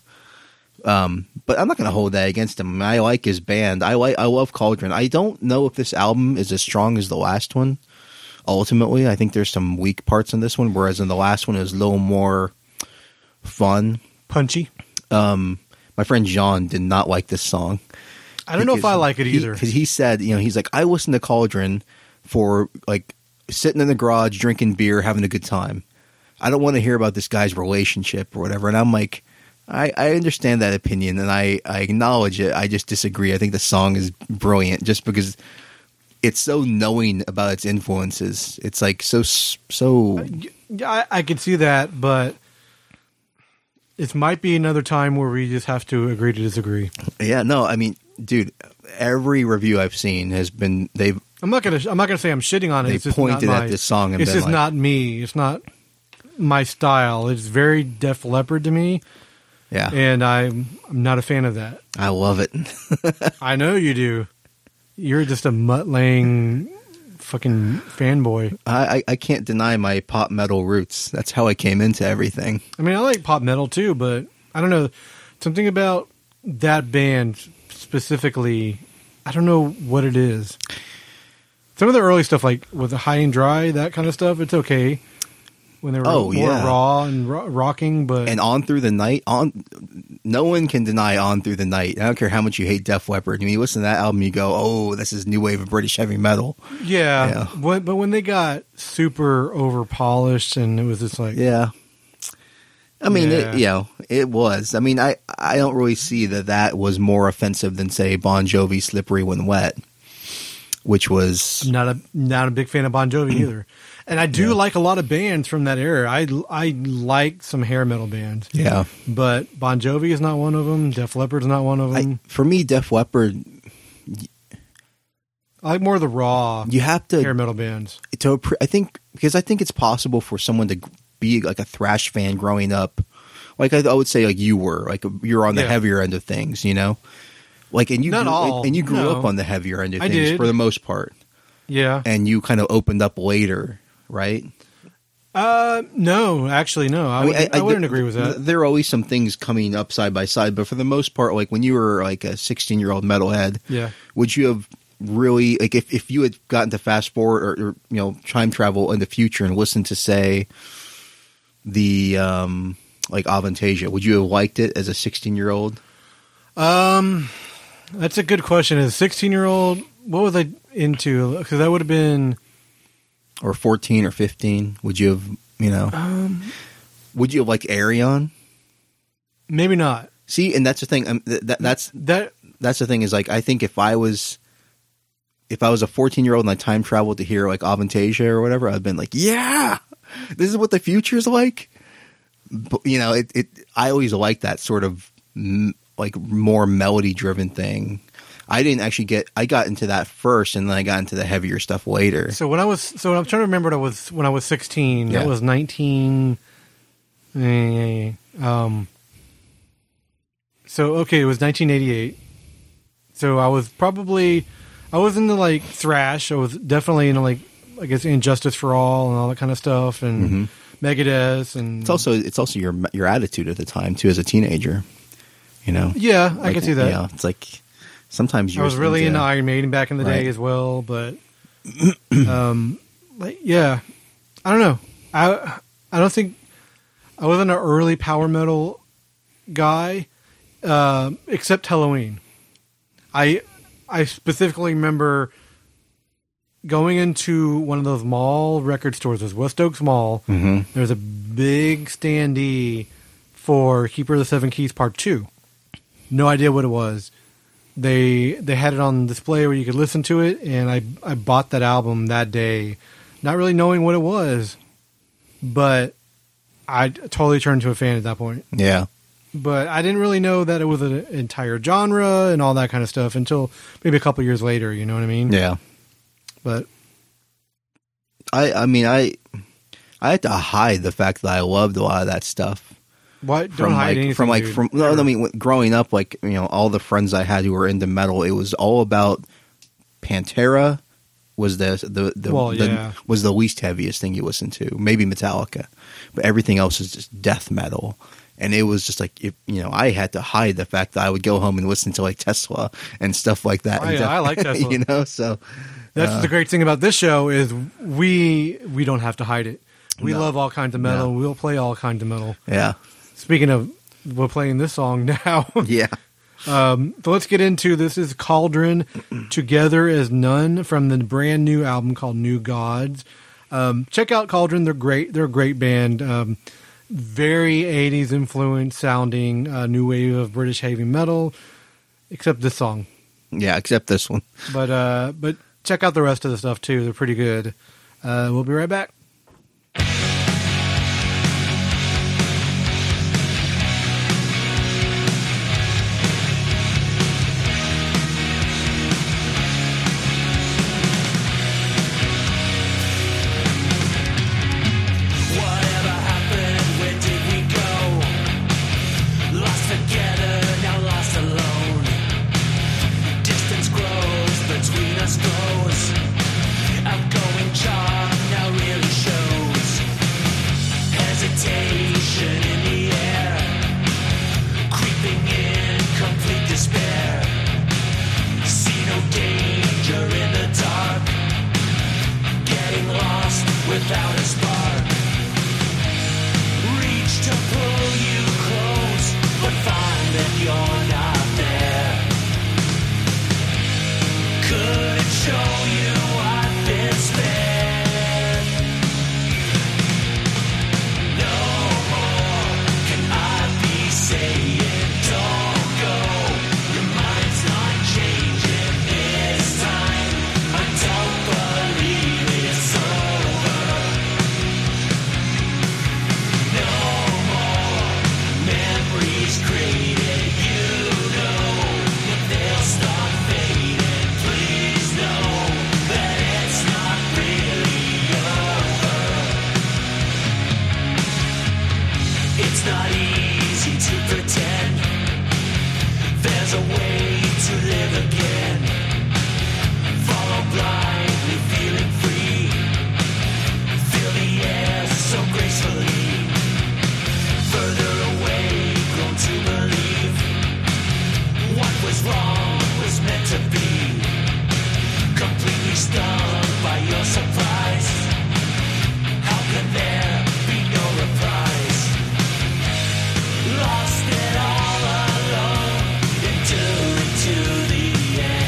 But I'm not going to hold that against him. I like his band. I love Cauldron. I don't know if this album is as strong as the last one. Ultimately, I think there's some weak parts in this one, whereas in the last one it was a little more fun. Punchy. My friend John did not like this song. I don't know if I like it either. Because he said, he's like, I listen to Cauldron for like sitting in the garage, drinking beer, having a good time. I don't want to hear about this guy's relationship or whatever. And I'm like, I understand that opinion, and I acknowledge it. I just disagree. I think the song is brilliant just because it's so knowing about its influences. It's like so. Yeah, I can see that, but it might be another time where we just have to agree to disagree. Yeah, no, I mean, dude, every review I've seen has been I'm not gonna say I'm shitting on it. They It's just pointed not at this song and it's been just like- not me. It's not my style. It's very Def Leppard to me, yeah. and I'm not a fan of that. I love it. I know you do. You're just a Mutt Lange fucking fanboy. I can't deny my pop metal roots. That's how I came into everything. I mean, I like pop metal too, but I don't know. Something about that band specifically, I don't know what it is. Some of the early stuff, like with the High and Dry, that kind of stuff, it's okay when they were more raw and rocking. But And On Through the Night, no one can deny On Through the Night. I don't care how much you hate Def Leppard. When you listen to that album, you go, "Oh, this is new wave of British heavy metal." yeah. But when they got super over polished, and it was just like, Yeah. I mean, Yeah. it was. I mean, I don't really see that was more offensive than, say, Bon Jovi, Slippery When Wet. which was Not a big fan of Bon Jovi either. And I do like a lot of bands from that era. I like some hair metal bands. yeah. But Bon Jovi is not one of them. Def Leppard's not one of them. For me, Def Leppard, I like more of the raw you have hair to metal bands. I think it's possible for someone to be like a thrash fan growing up, like I would say, like you were, like you're on the Yeah. heavier end of things, you know, like and you Not grew, all, and you grew no. up on the heavier end of I things did. for the most part, Yeah. and you kind of opened up later, right? No, actually, no. I wouldn't agree with that. There are always some things coming up side by side, but for the most part, like when you were like a 16-year-old metalhead, Yeah. would you have really like if you had gotten to fast forward or time travel in the future and listened to say the like Avantasia, would you have liked it as a 16-year-old? That's a good question. As a 16-year-old, what was I into? Because that would have been... Or 14 or 15? Would you have, would you have liked Arion? Maybe not. See, and that's the thing. That's the thing is like, I think if I was a 14-year-old and I time traveled to hear like Avantasia or whatever, I'd been like, yeah, this is what the future is like. But, I always liked that sort of like more melody driven thing. I didn't actually I got into that first, and then I got into the heavier stuff later. So I'm trying to remember when I was 16. Yeah. That was 19. So okay, it was 1988. So I was into like thrash. I was definitely into like, I guess, Injustice for All and all that kind of stuff, and Megadeth, and It's also your attitude at the time too, as a teenager. yeah, I can see that. It's like sometimes I was really into Iron Maiden back in the day Right. as well, but yeah, I don't know. I don't think I wasn't an early power metal guy, except Halloween. I specifically remember going into one of those mall record stores. It was West Oaks Mall. Mm-hmm. There was a big standee for Keeper of the Seven Keys Part 2. No idea what it was. They had it on display where you could listen to it, and I bought that album that day, not really knowing what it was, but I totally turned into a fan at that point. Yeah. But I didn't really know that it was an entire genre and all that kind of stuff until maybe a couple years later, you know what I mean? Yeah. But I mean I had to hide the fact that I loved a lot of that stuff. why don't hide anything, dude. Growing up, like, all the friends I had who were into metal, it was all about Pantera was was the least heaviest thing you listened to. Maybe Metallica, but everything else is just death metal. And it was just like, I had to hide the fact that I would go home and listen to like Tesla and stuff like that. I like Tesla. So That's the great thing about this show is we don't have to hide it. We love all kinds of metal. No. We'll play all kinds of metal. yeah, Speaking of, we're playing this song now. yeah. So let's get into this. Is Cauldron, Together as None, from the brand new album called New Gods. Check out Cauldron. They're great. They're a great band. Very 80s influence sounding, new wave of British heavy metal, except this song. Yeah, except this one. But check out the rest of the stuff too. They're pretty good. We'll be right back. Whatever happened? Where did we go? Lost together, now lost alone. Distance grows, between us goes. Outgoing charm now really shows. Hesitation in the air, creeping in complete despair. See no danger in the dark, getting lost without a spark. Reach to pull you close, but find that you're not there. Couldn't show you I've been spared. No more can I be saying don't go. Your mind's not changing this time. It's not easy to pretend. There's a way to live again. Follow blindly, feeling free. Feel the air so gracefully. Further away, grown to believe. What was wrong was meant to be. Completely stung by your surprise. How can there be no reprise? Lost it all alone into the end.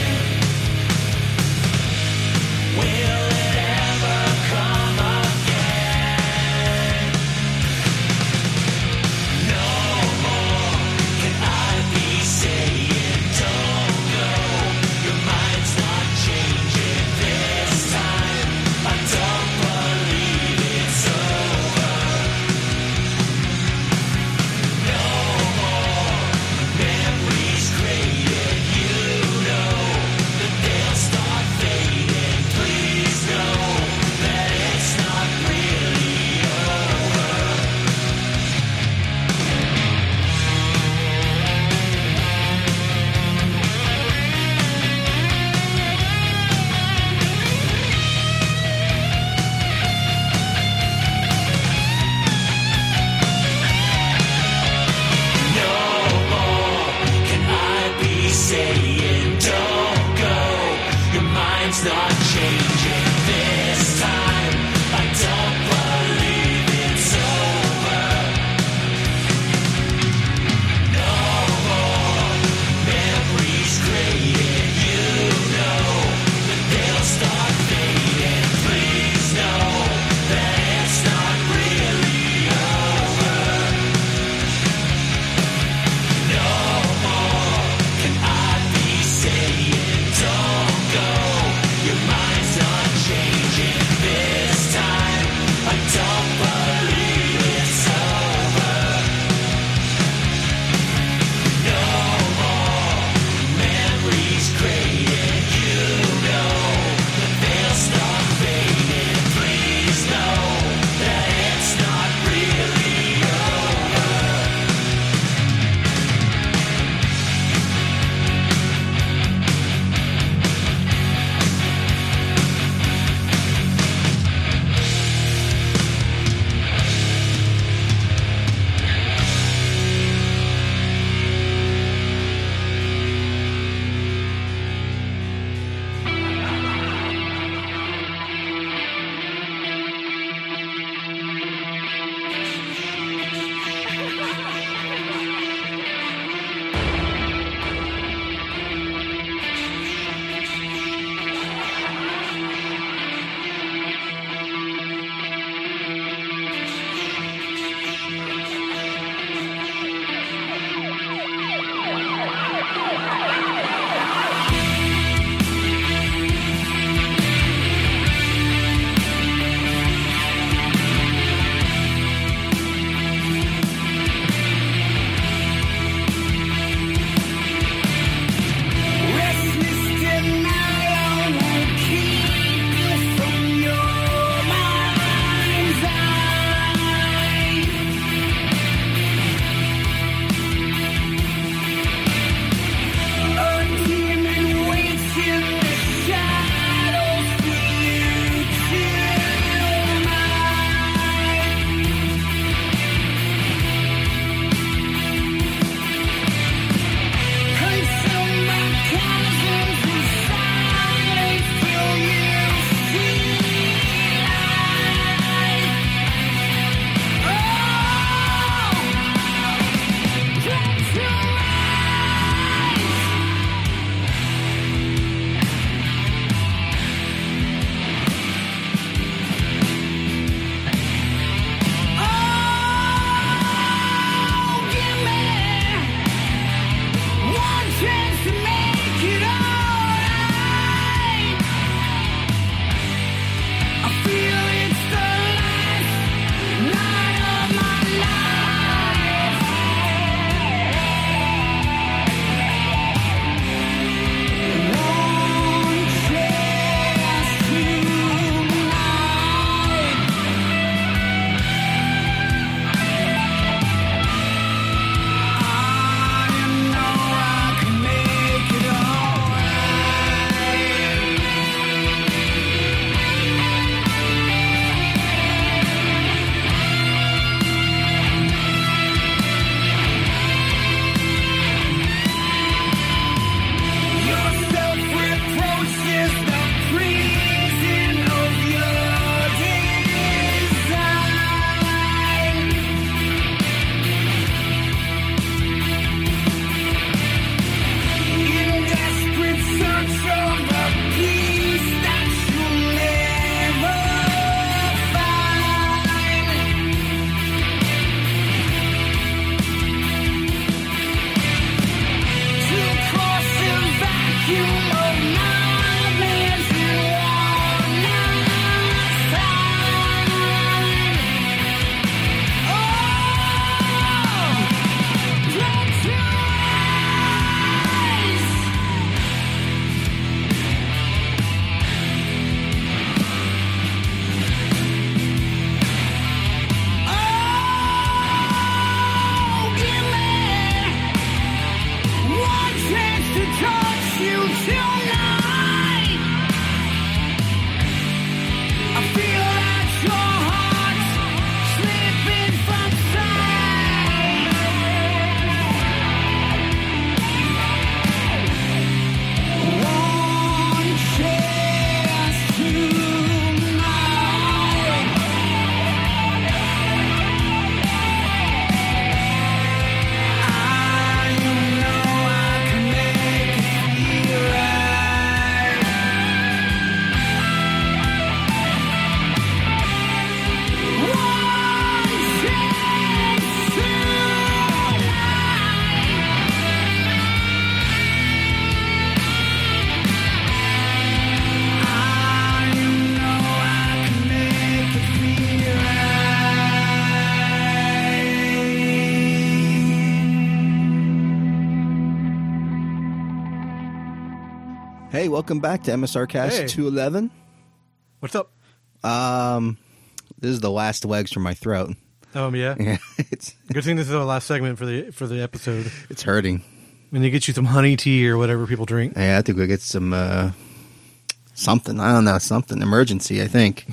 Hey, welcome back to MSR Cast Hey. 211. What's up? This is the last legs from my throat. Yeah. Yeah, it's Good thing this is our last segment for the episode. it's hurting. When you get you some honey tea or whatever people drink. I have to go get some something. I don't know, something emergency. I think.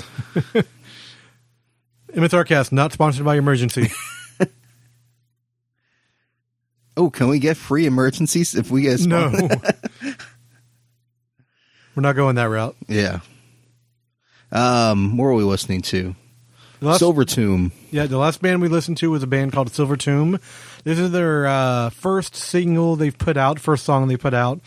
MSRcast, not sponsored by Emergency. Oh, can we get free emergencies if we get No. We're not going that route. Yeah. What were we listening to? The last, Silver Tomb. Yeah, the last band we listened to was a band called Silver Tomb. This is their first single they've put out, first song they put out.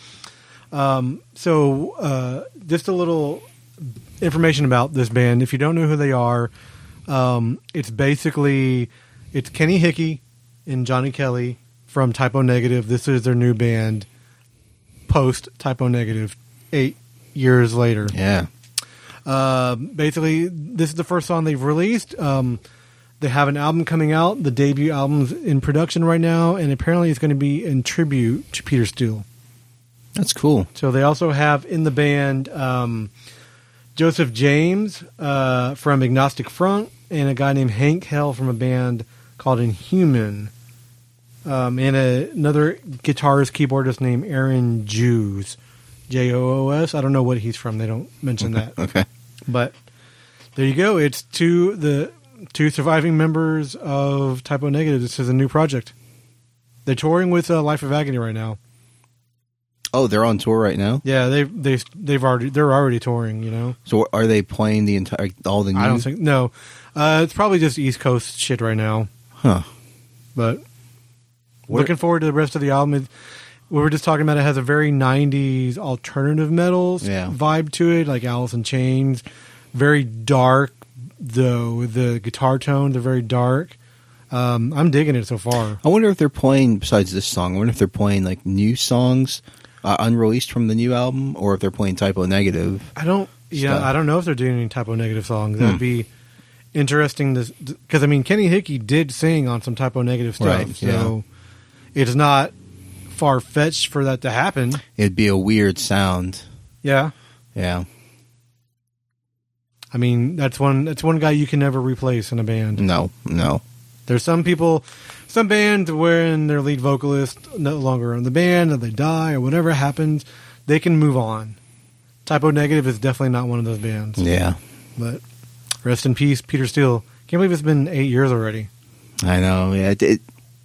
So just a little information about this band. If you don't know who they are, it's Kenny Hickey and Johnny Kelly from Typo Negative. This is their new band, post Typo Negative, 8 years later. Yeah. Basically, this is the first song they've released. They have an album coming out. The debut album's in production right now, and apparently it's going to be in tribute to Peter Steele. That's cool. So they also have in the band Joseph James from Agnostic Front and a guy named Hank Hell from a band called Inhuman. And another guitarist, keyboardist named Aaron Joos. Joos. I don't know what he's from. They don't mention that. Okay. But there you go. It's the two surviving members of Typo Negative. This is a new project. They're touring with Life of Agony right now. Oh, they're on tour right now. Yeah, they're already touring. You know. So are they playing all the new? I don't think no. It's probably just East Coast shit right now. Huh. But looking forward to the rest of the album. We were just talking about it has a very 90s alternative metal vibe to it, like Alice in Chains. Very dark, though. The guitar tones are very dark. I'm digging it so far. I wonder if they're playing, besides this song, I wonder if they're playing like new songs unreleased from the new album, or if they're playing Typo Negative. I don't know if they're doing any Typo Negative songs. That'd be interesting because I mean Kenny Hickey did sing on some Typo Negative stuff, Right, so it's not far-fetched for that to happen. It'd be a weird sound. Yeah. Yeah. I mean, that's one guy you can never replace in a band. No. There's some bands when their lead vocalist no longer in the band or they die or whatever happens, they can move on. Typo Negative is definitely not one of those bands. Yeah. But rest in peace, Peter Steele. Can't believe it's been 8 years already. I know. Yeah. It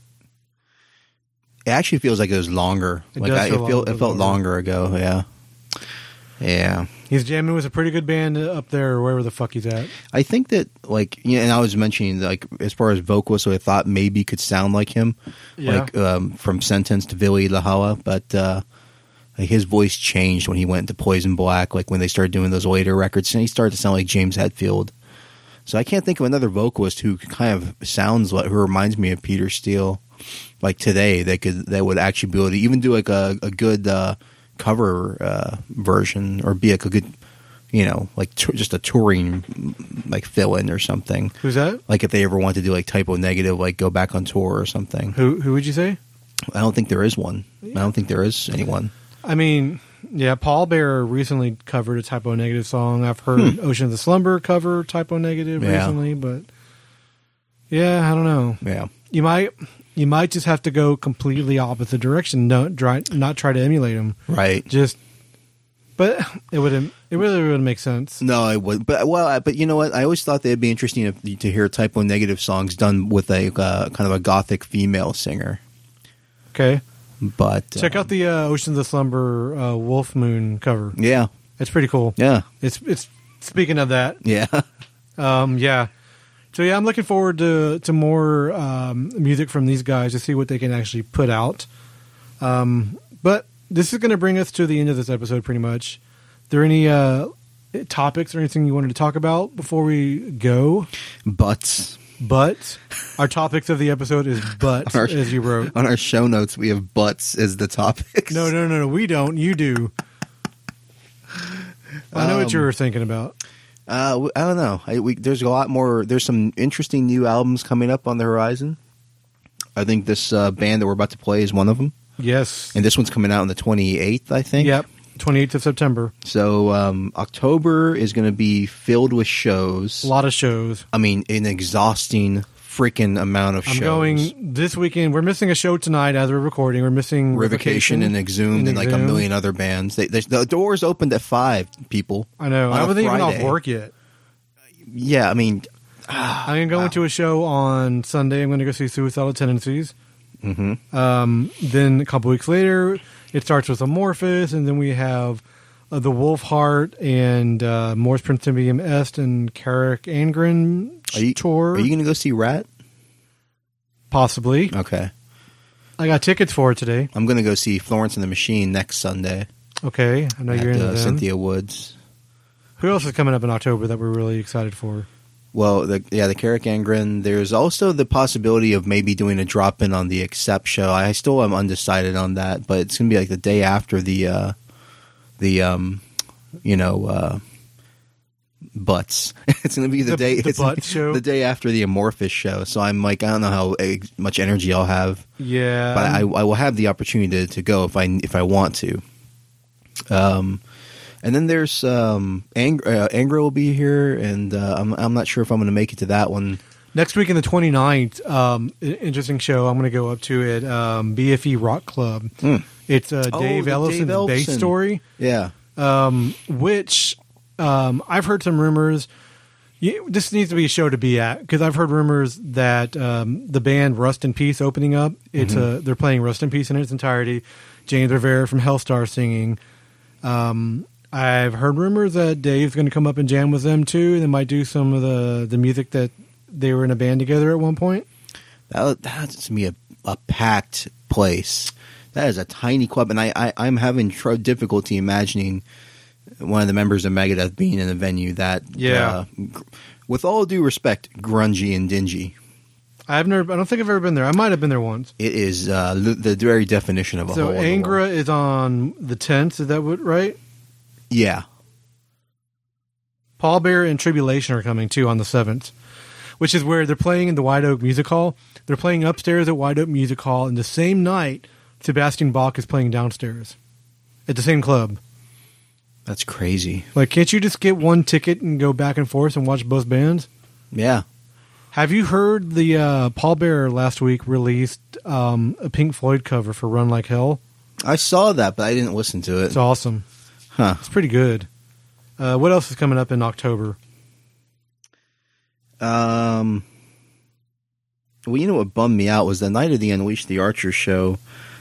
actually feels like it was longer. It felt longer ago. Yeah. Yeah. He's jamming with a pretty good band up there, or wherever the fuck he's at. I think that, and I was mentioning, as far as vocalists, who I thought maybe could sound like him, from Sentence to Vili Lahala, but his voice changed when he went to Poison Black, like when they started doing those later records, and he started to sound like James Hetfield. So I can't think of another vocalist who kind of sounds like, who reminds me of Peter Steele, like today, that would actually be able to even do like a good cover version, or be like a good, just a touring like fill-in or something. Who's that? Like if they ever want to do like Typo Negative, like go back on tour or something. Who would you say? I don't think there is one. I don't think there is anyone. I mean, yeah, Paul Bearer recently covered a Typo Negative song. I've heard Ocean of the Slumber cover Typo Negative recently, but yeah, I don't know. Yeah. You might just have to go completely opposite direction. Not try to emulate them. Right. But it really wouldn't make sense. No, it would. But you know what? I always thought it'd be interesting to hear Typo Negative songs done with a kind of a gothic female singer. Okay. But check out the Ocean of the Slumber Wolf Moon cover. Yeah. It's pretty cool. Yeah. It's speaking of that. Yeah. Yeah. So yeah, I'm looking forward to more music from these guys to see what they can actually put out. But this is going to bring us to the end of this episode, pretty much. Are there any topics or anything you wanted to talk about before we go? Butts. Our topics of the episode is butts, as you wrote. On our show notes, we have butts as the topics. No, we don't. You do. I know what you were thinking about. I don't know. There's a lot more. There's some interesting new albums coming up on the horizon. I think this band that we're about to play is one of them. Yes. And this one's coming out on the 28th, I think. Yep. 28th of September. So October is going to be filled with shows. A lot of shows. I mean, an exhausting freaking amount of shows. I'm going this weekend. We're missing a show tonight as we're recording. We're missing Revocation and Exhumed and like a million other bands. The doors opened at 5, people. I know. I wasn't even off work yet. Yeah, I mean... I'm going to go into a show on Sunday. I'm going to go see Suicidal Tendencies. Mm-hmm. Then a couple weeks later, it starts with Amorphous, and then we have the Wolfheart and Morse Principium Est and Carrick Angren tour. Are you going to go see Rat? Possibly. Okay. I got tickets for it today. I'm going to go see Florence and the Machine next Sunday. Okay. I know you're into them. Cynthia Woods. Who else is coming up in October that we're really excited for? Well, the Carrick Angren. There's also the possibility of maybe doing a drop-in on the Accept show. I still am undecided on that, but it's going to be like the day after the Butts. It's going to be the day. The Butts show? The day after the Amorphous show. So I'm like, I don't know how much energy I'll have. Yeah. But I will have the opportunity to go if I want to. And then there's Angra will be here, and I'm not sure if I'm going to make it to that one. Next week on the 29th, interesting show I'm going to go up to at BFE Rock Club. It's Dave Ellison, the bass story. Yeah. Which I've heard some rumors. This needs to be a show to be at, because I've heard rumors that the band Rust in Peace opening up. It's they're playing Rust in Peace in its entirety. James Rivera from Hellstar singing. I've heard rumors that Dave's going to come up and jam with them too. They might do some of the music that they were in a band together at one point. That's going to be a packed place. That is a tiny club, and I'm having difficulty imagining one of the members of Megadeth being in a venue that, with all due respect, grungy and dingy. I don't think I've ever been there. I might have been there once. It is the very definition of a hole. So Angra is on the 10th. Is that right? Yeah. Pallbearer and Tribulation are coming too on the 7th, which is where they're playing in the White Oak Music Hall. They're playing upstairs at White Oak Music Hall, and the same night Sebastian Bach is playing downstairs at the same club. That's crazy. Like, can't you just get one ticket and go back and forth and watch both bands? Yeah. Have you heard the Pallbearer last week released a Pink Floyd cover for Run Like Hell? I saw that, but I didn't listen to it. It's awesome. Huh. It's pretty good. What else is coming up in October? Well, you know what bummed me out was the night of the Unleash the Archer show.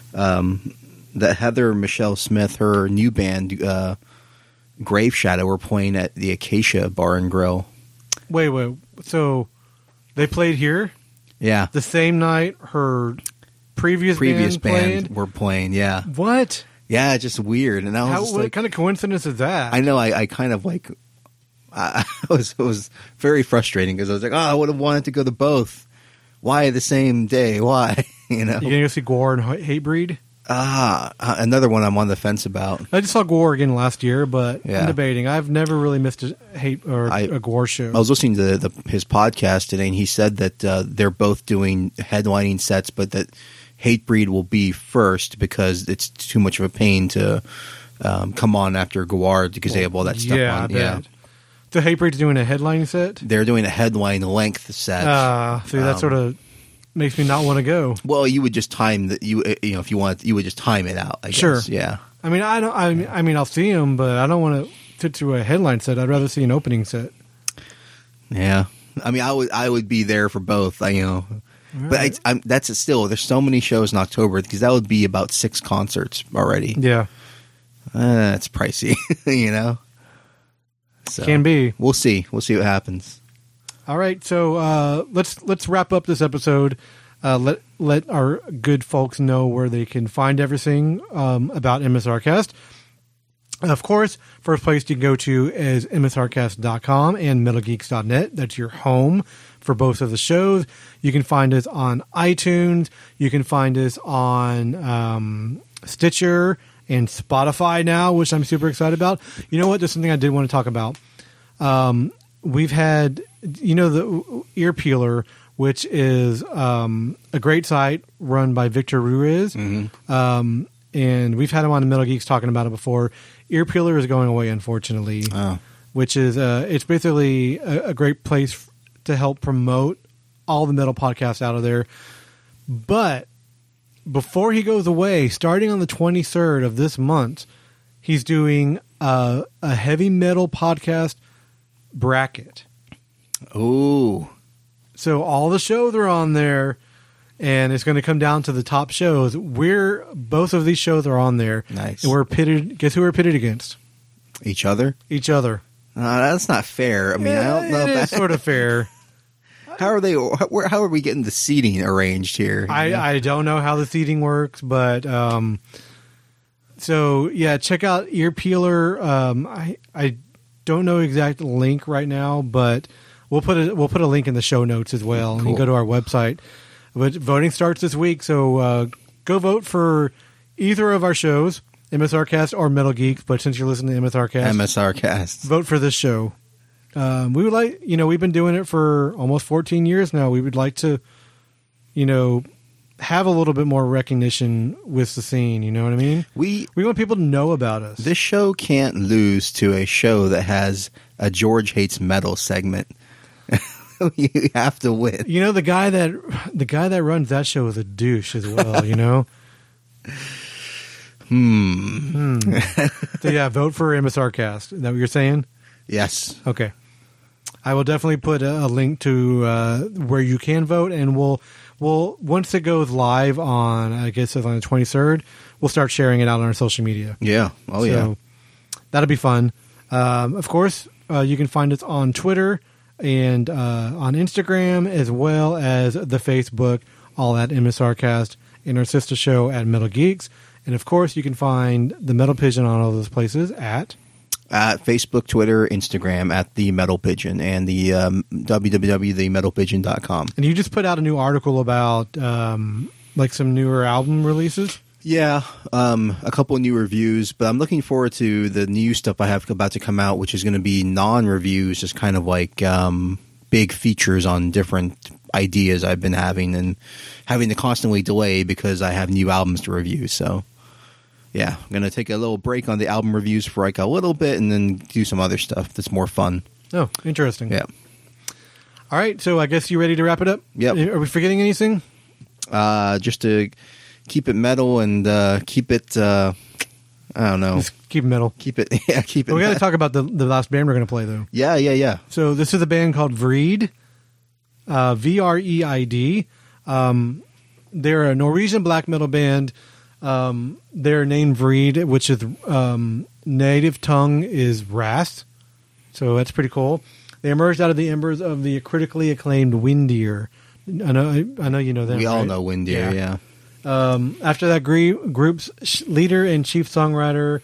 That Heather Michelle Smith, her new band, Grave Shadow, were playing at the Acacia Bar and Grill. Wait. So they played here? Yeah. The same night her previous band were playing, yeah. What? Yeah, just weird. And I was what kind of coincidence is that? I know. I kind of like. It was very frustrating because I was like, I would have wanted to go to both. Why the same day? Why? You know. You gonna go see Gwar and Hatebreed? Another one I'm on the fence about. I just saw Gwar again last year, but Yeah. I'm debating. I've never really missed a Gwar show. I was listening to his podcast today, and he said that they're both doing headlining sets, but that Hatebreed will be first because it's too much of a pain to come on after Gwar because they have all that stuff on. I bet. So Hatebreed's doing a headline set? They're doing a headline length set. See, that sort of makes me not want to go. Well, you would just time if you want, you would just time it out. I guess. Sure. Yeah. I mean, I'll see them, but I don't want to sit through a headline set. I'd rather see an opening set. Yeah. I mean, I would be there for both. But that's still. There's so many shows in October because that would be about 6 concerts already. Yeah. It's pricey, you know. So, Can be. We'll see. We'll see what happens. All right, so let's wrap up this episode. Let our good folks know where they can find everything about MSRcast. Of course, first place you can go to is msrcast.com and metalgeeks.net. That's your home for both of the shows. You can find us on iTunes. You can find us on Stitcher and Spotify now, which I'm super excited about. You know what? There's something I did want to talk about. We've had, the Ear Peeler, which is a great site run by Victor Ruiz. Mm-hmm. And we've had him on the Metal Geeks talking about it before. Ear Peeler is going away, unfortunately, which is it's basically a great place to help promote all the metal podcasts out of there. But before he goes away, starting on the 23rd of this month, he's doing a heavy metal podcast bracket. Ooh. So all the shows are on there, and it's going to come down to the top shows. Both of these shows are on there. Nice. And we're pitted. Guess who we're pitted against? Each other? Each other. That's not fair. I mean, I don't know It if is sort of fair. How are we getting the seating arranged here? I don't know how the seating works, but so yeah, check out Ear Peeler. I don't know exact link right now, but we'll put a link in the show notes as well. Cool. And you can go to our website. But voting starts this week, so go vote for either of our shows, MSRcast or Metal Geeks. But since you're listening to MSRcast, vote for this show. We would like, we've been doing it for almost 14 years now. We would like to, have a little bit more recognition with the scene. You know what I mean? We want people to know about us. This show can't lose to a show that has a George Hates Metal segment. You have to win. The guy that runs that show is a douche as well. So yeah, vote for MSRcast. Is that what you're saying? Yes. Okay. I will definitely put a link to where you can vote, and we'll once it goes live on, I guess it's on the 23rd, we'll start sharing it out on our social media. Yeah. Oh, yeah. That'll be fun. Of course, you can find us on Twitter and on Instagram, as well as the Facebook, all at MSRcast, and our sister show at Metal Geeks. And of course, you can find the Metal Pigeon on all those places at Facebook, Twitter, Instagram at The Metal Pigeon, and the www.themetalpigeon.com. And you just put out a new article about like some newer album releases? Yeah, a couple of new reviews, but I'm looking forward to the new stuff I have about to come out, which is going to be non-reviews, just kind of like big features on different ideas I've been having and having to constantly delay because I have new albums to review. So, yeah, I'm going to take a little break on the album reviews for like a little bit and then do some other stuff that's more fun. Oh, interesting. Yeah. All right, so I guess you ready to wrap it up? Yep. Are we forgetting anything? Just to keep it metal and keep it, I don't know. Just keep it metal. Keep it, yeah, keep it. We got to talk about the last band we're going to play, though. Yeah. So this is a band called Vreid, Vreid. They're a Norwegian black metal band. Their name Vreid, which is native tongue is Rast. So that's pretty cool. They emerged out of the embers of the critically acclaimed Windir. I know you know them. We all right? know Windir, yeah. After that, group's leader and chief songwriter,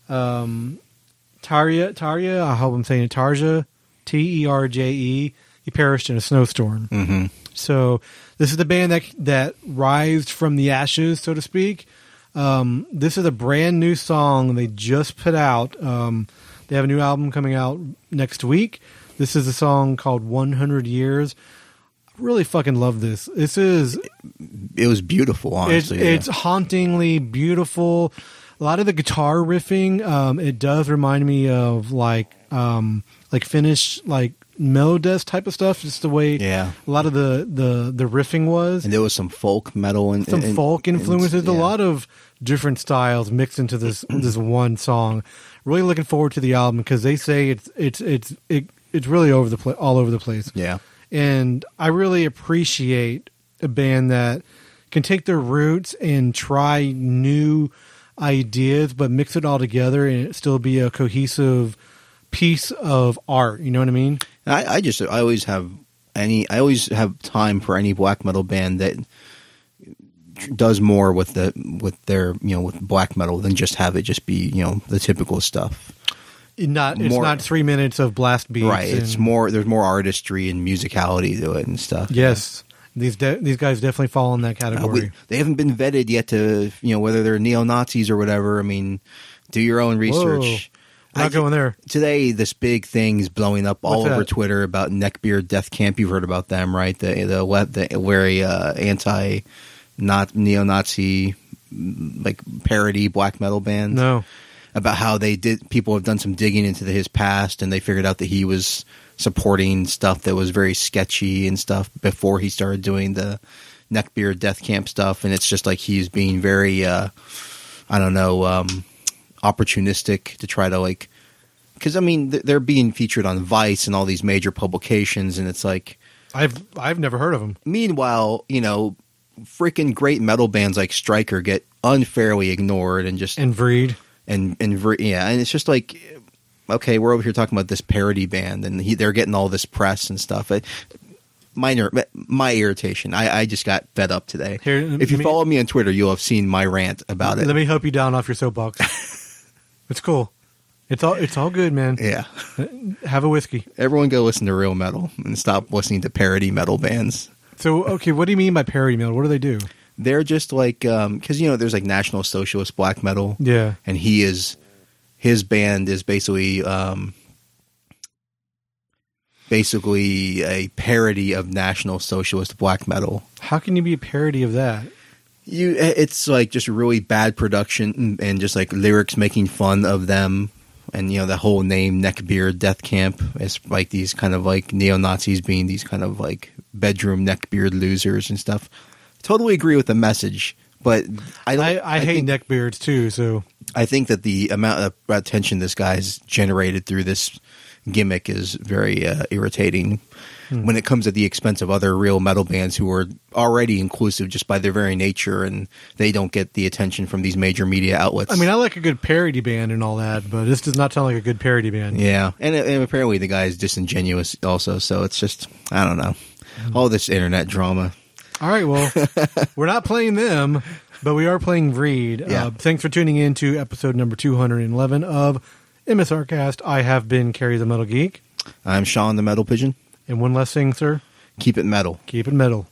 Tarja, I hope I'm saying it, Tarja, Terje, he perished in a snowstorm. Mm-hmm. So this is the band that rised from the ashes, so to speak. This is a brand new song they just put out. They have a new album coming out next week. This is a song called 100 Years. I really fucking love this. It was beautiful, honestly. It's hauntingly beautiful. A lot of the guitar riffing, it does remind me of like Finnish like Melodest type of stuff. Just the way a lot of the riffing was, and there was some folk metal and some folk influences. Yeah. A lot of different styles mixed into this one song. Really looking forward to the album because they say it's really all over the place. Yeah. And I really appreciate a band that can take their roots and try new ideas, but mix it all together and it still be a cohesive piece of art. You know what I mean? I always have time for any black metal band that does more with their with black metal than just have it just be the typical stuff. It's not 3 minutes of blast beats. Right. It's more. There's more artistry and musicality to it and stuff. Yes. These guys definitely fall in that category. They haven't been vetted yet to whether they're neo-Nazis or whatever. I mean, do your own research. Whoa. Not going there. Today, this big thing is blowing up all over Twitter about Neckbeard Death Camp. You've heard about them, right? The very anti, not neo-Nazi, like parody black metal band. No. about how people have done some digging into his past, and they figured out that he was supporting stuff that was very sketchy and stuff before he started doing the Neckbeard Death Camp stuff. And it's just like he's being very, opportunistic to try to like, because I mean they're being featured on Vice and all these major publications, and it's like I've never heard of him. Meanwhile, freaking great metal bands like Stryker get unfairly ignored and just And Vreed. and it's just like, okay, we're over here talking about this parody band, and they're getting all this press and stuff. My irritation. I just got fed up today. Here, if you follow me on Twitter, you'll have seen my rant about it. Let me help you down off your soapbox. It's cool. It's all good, man. Yeah. Have a whiskey. Everyone go listen to real metal and stop listening to parody metal bands. So, okay, what do you mean by parody metal? What do they do? They're just like, because there's like National Socialist black metal. Yeah. And his band is basically a parody of National Socialist black metal. How can you be a parody of that? It's like just really bad production and just like lyrics making fun of them. And, the whole name Neckbeard Death Camp is like these kind of like neo-Nazis being these kind of like bedroom neckbeard losers and stuff. Totally agree with the message, but I hate neckbeards too, so I think that the amount of attention this guy's generated through this gimmick is very irritating when it comes at the expense of other real metal bands who are already inclusive just by their very nature, and they don't get the attention from these major media outlets. I mean, I like a good parody band and all that, but this does not sound like a good parody band. Yeah, and apparently the guy is disingenuous also, so it's just, I don't know. All this internet drama. All right, well, we're not playing them, but we are playing Vreed. Yeah. Thanks for tuning in to episode number 211 of MSRcast. I have been Carrie the Metal Geek. I'm Sean the Metal Pigeon. And one last thing, sir. Keep it metal. Keep it metal.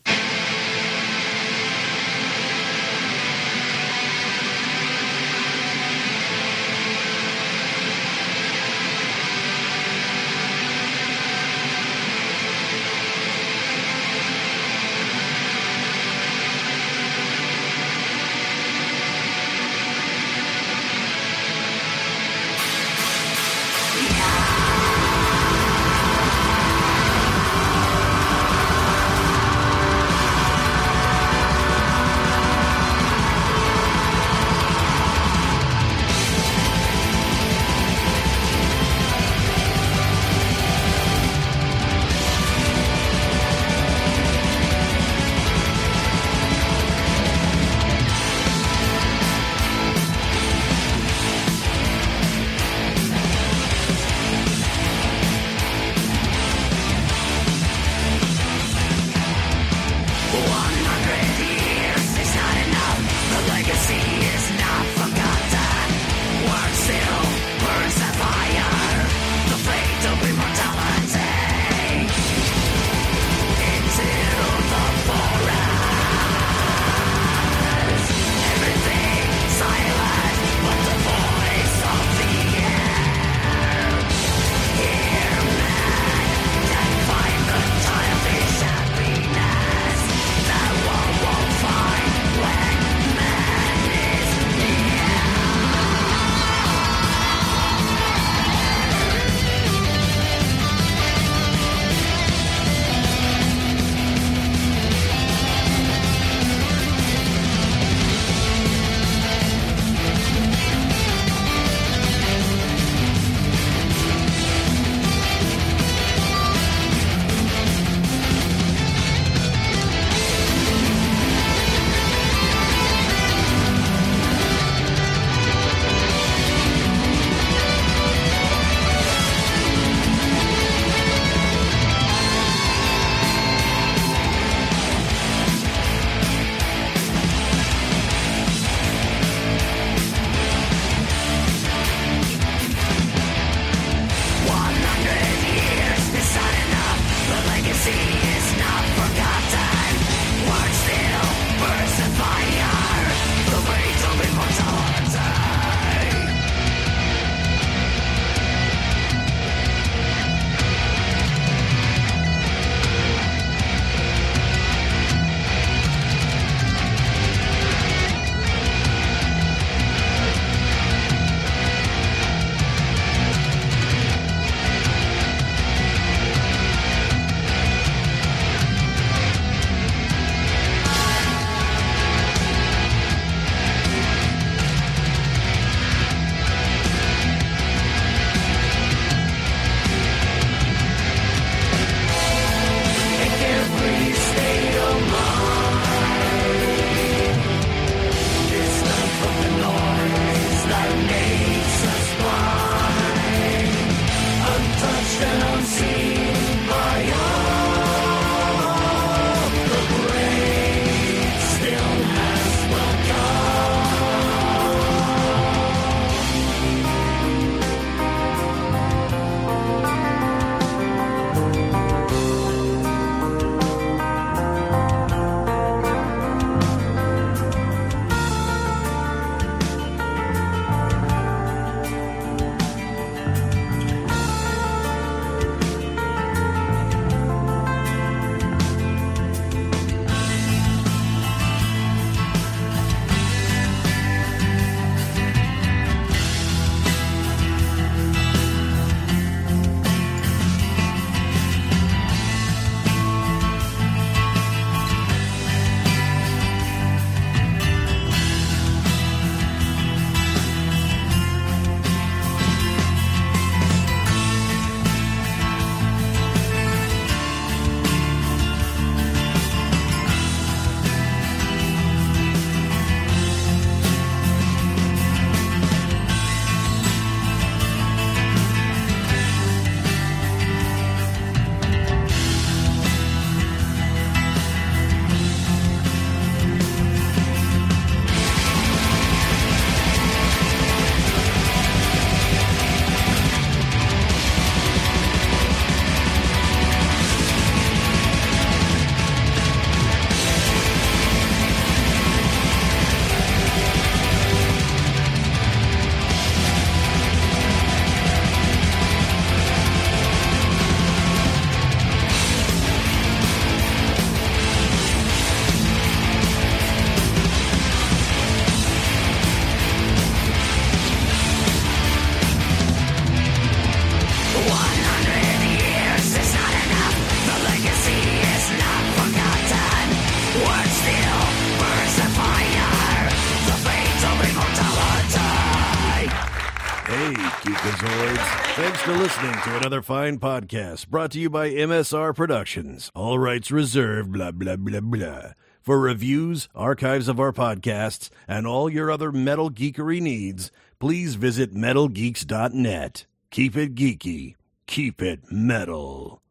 Thanks for listening to another fine podcast brought to you by MSR Productions. All rights reserved, blah, blah, blah, blah. For reviews, archives of our podcasts, and all your other metal geekery needs, please visit metalgeeks.net. Keep it geeky. Keep it metal.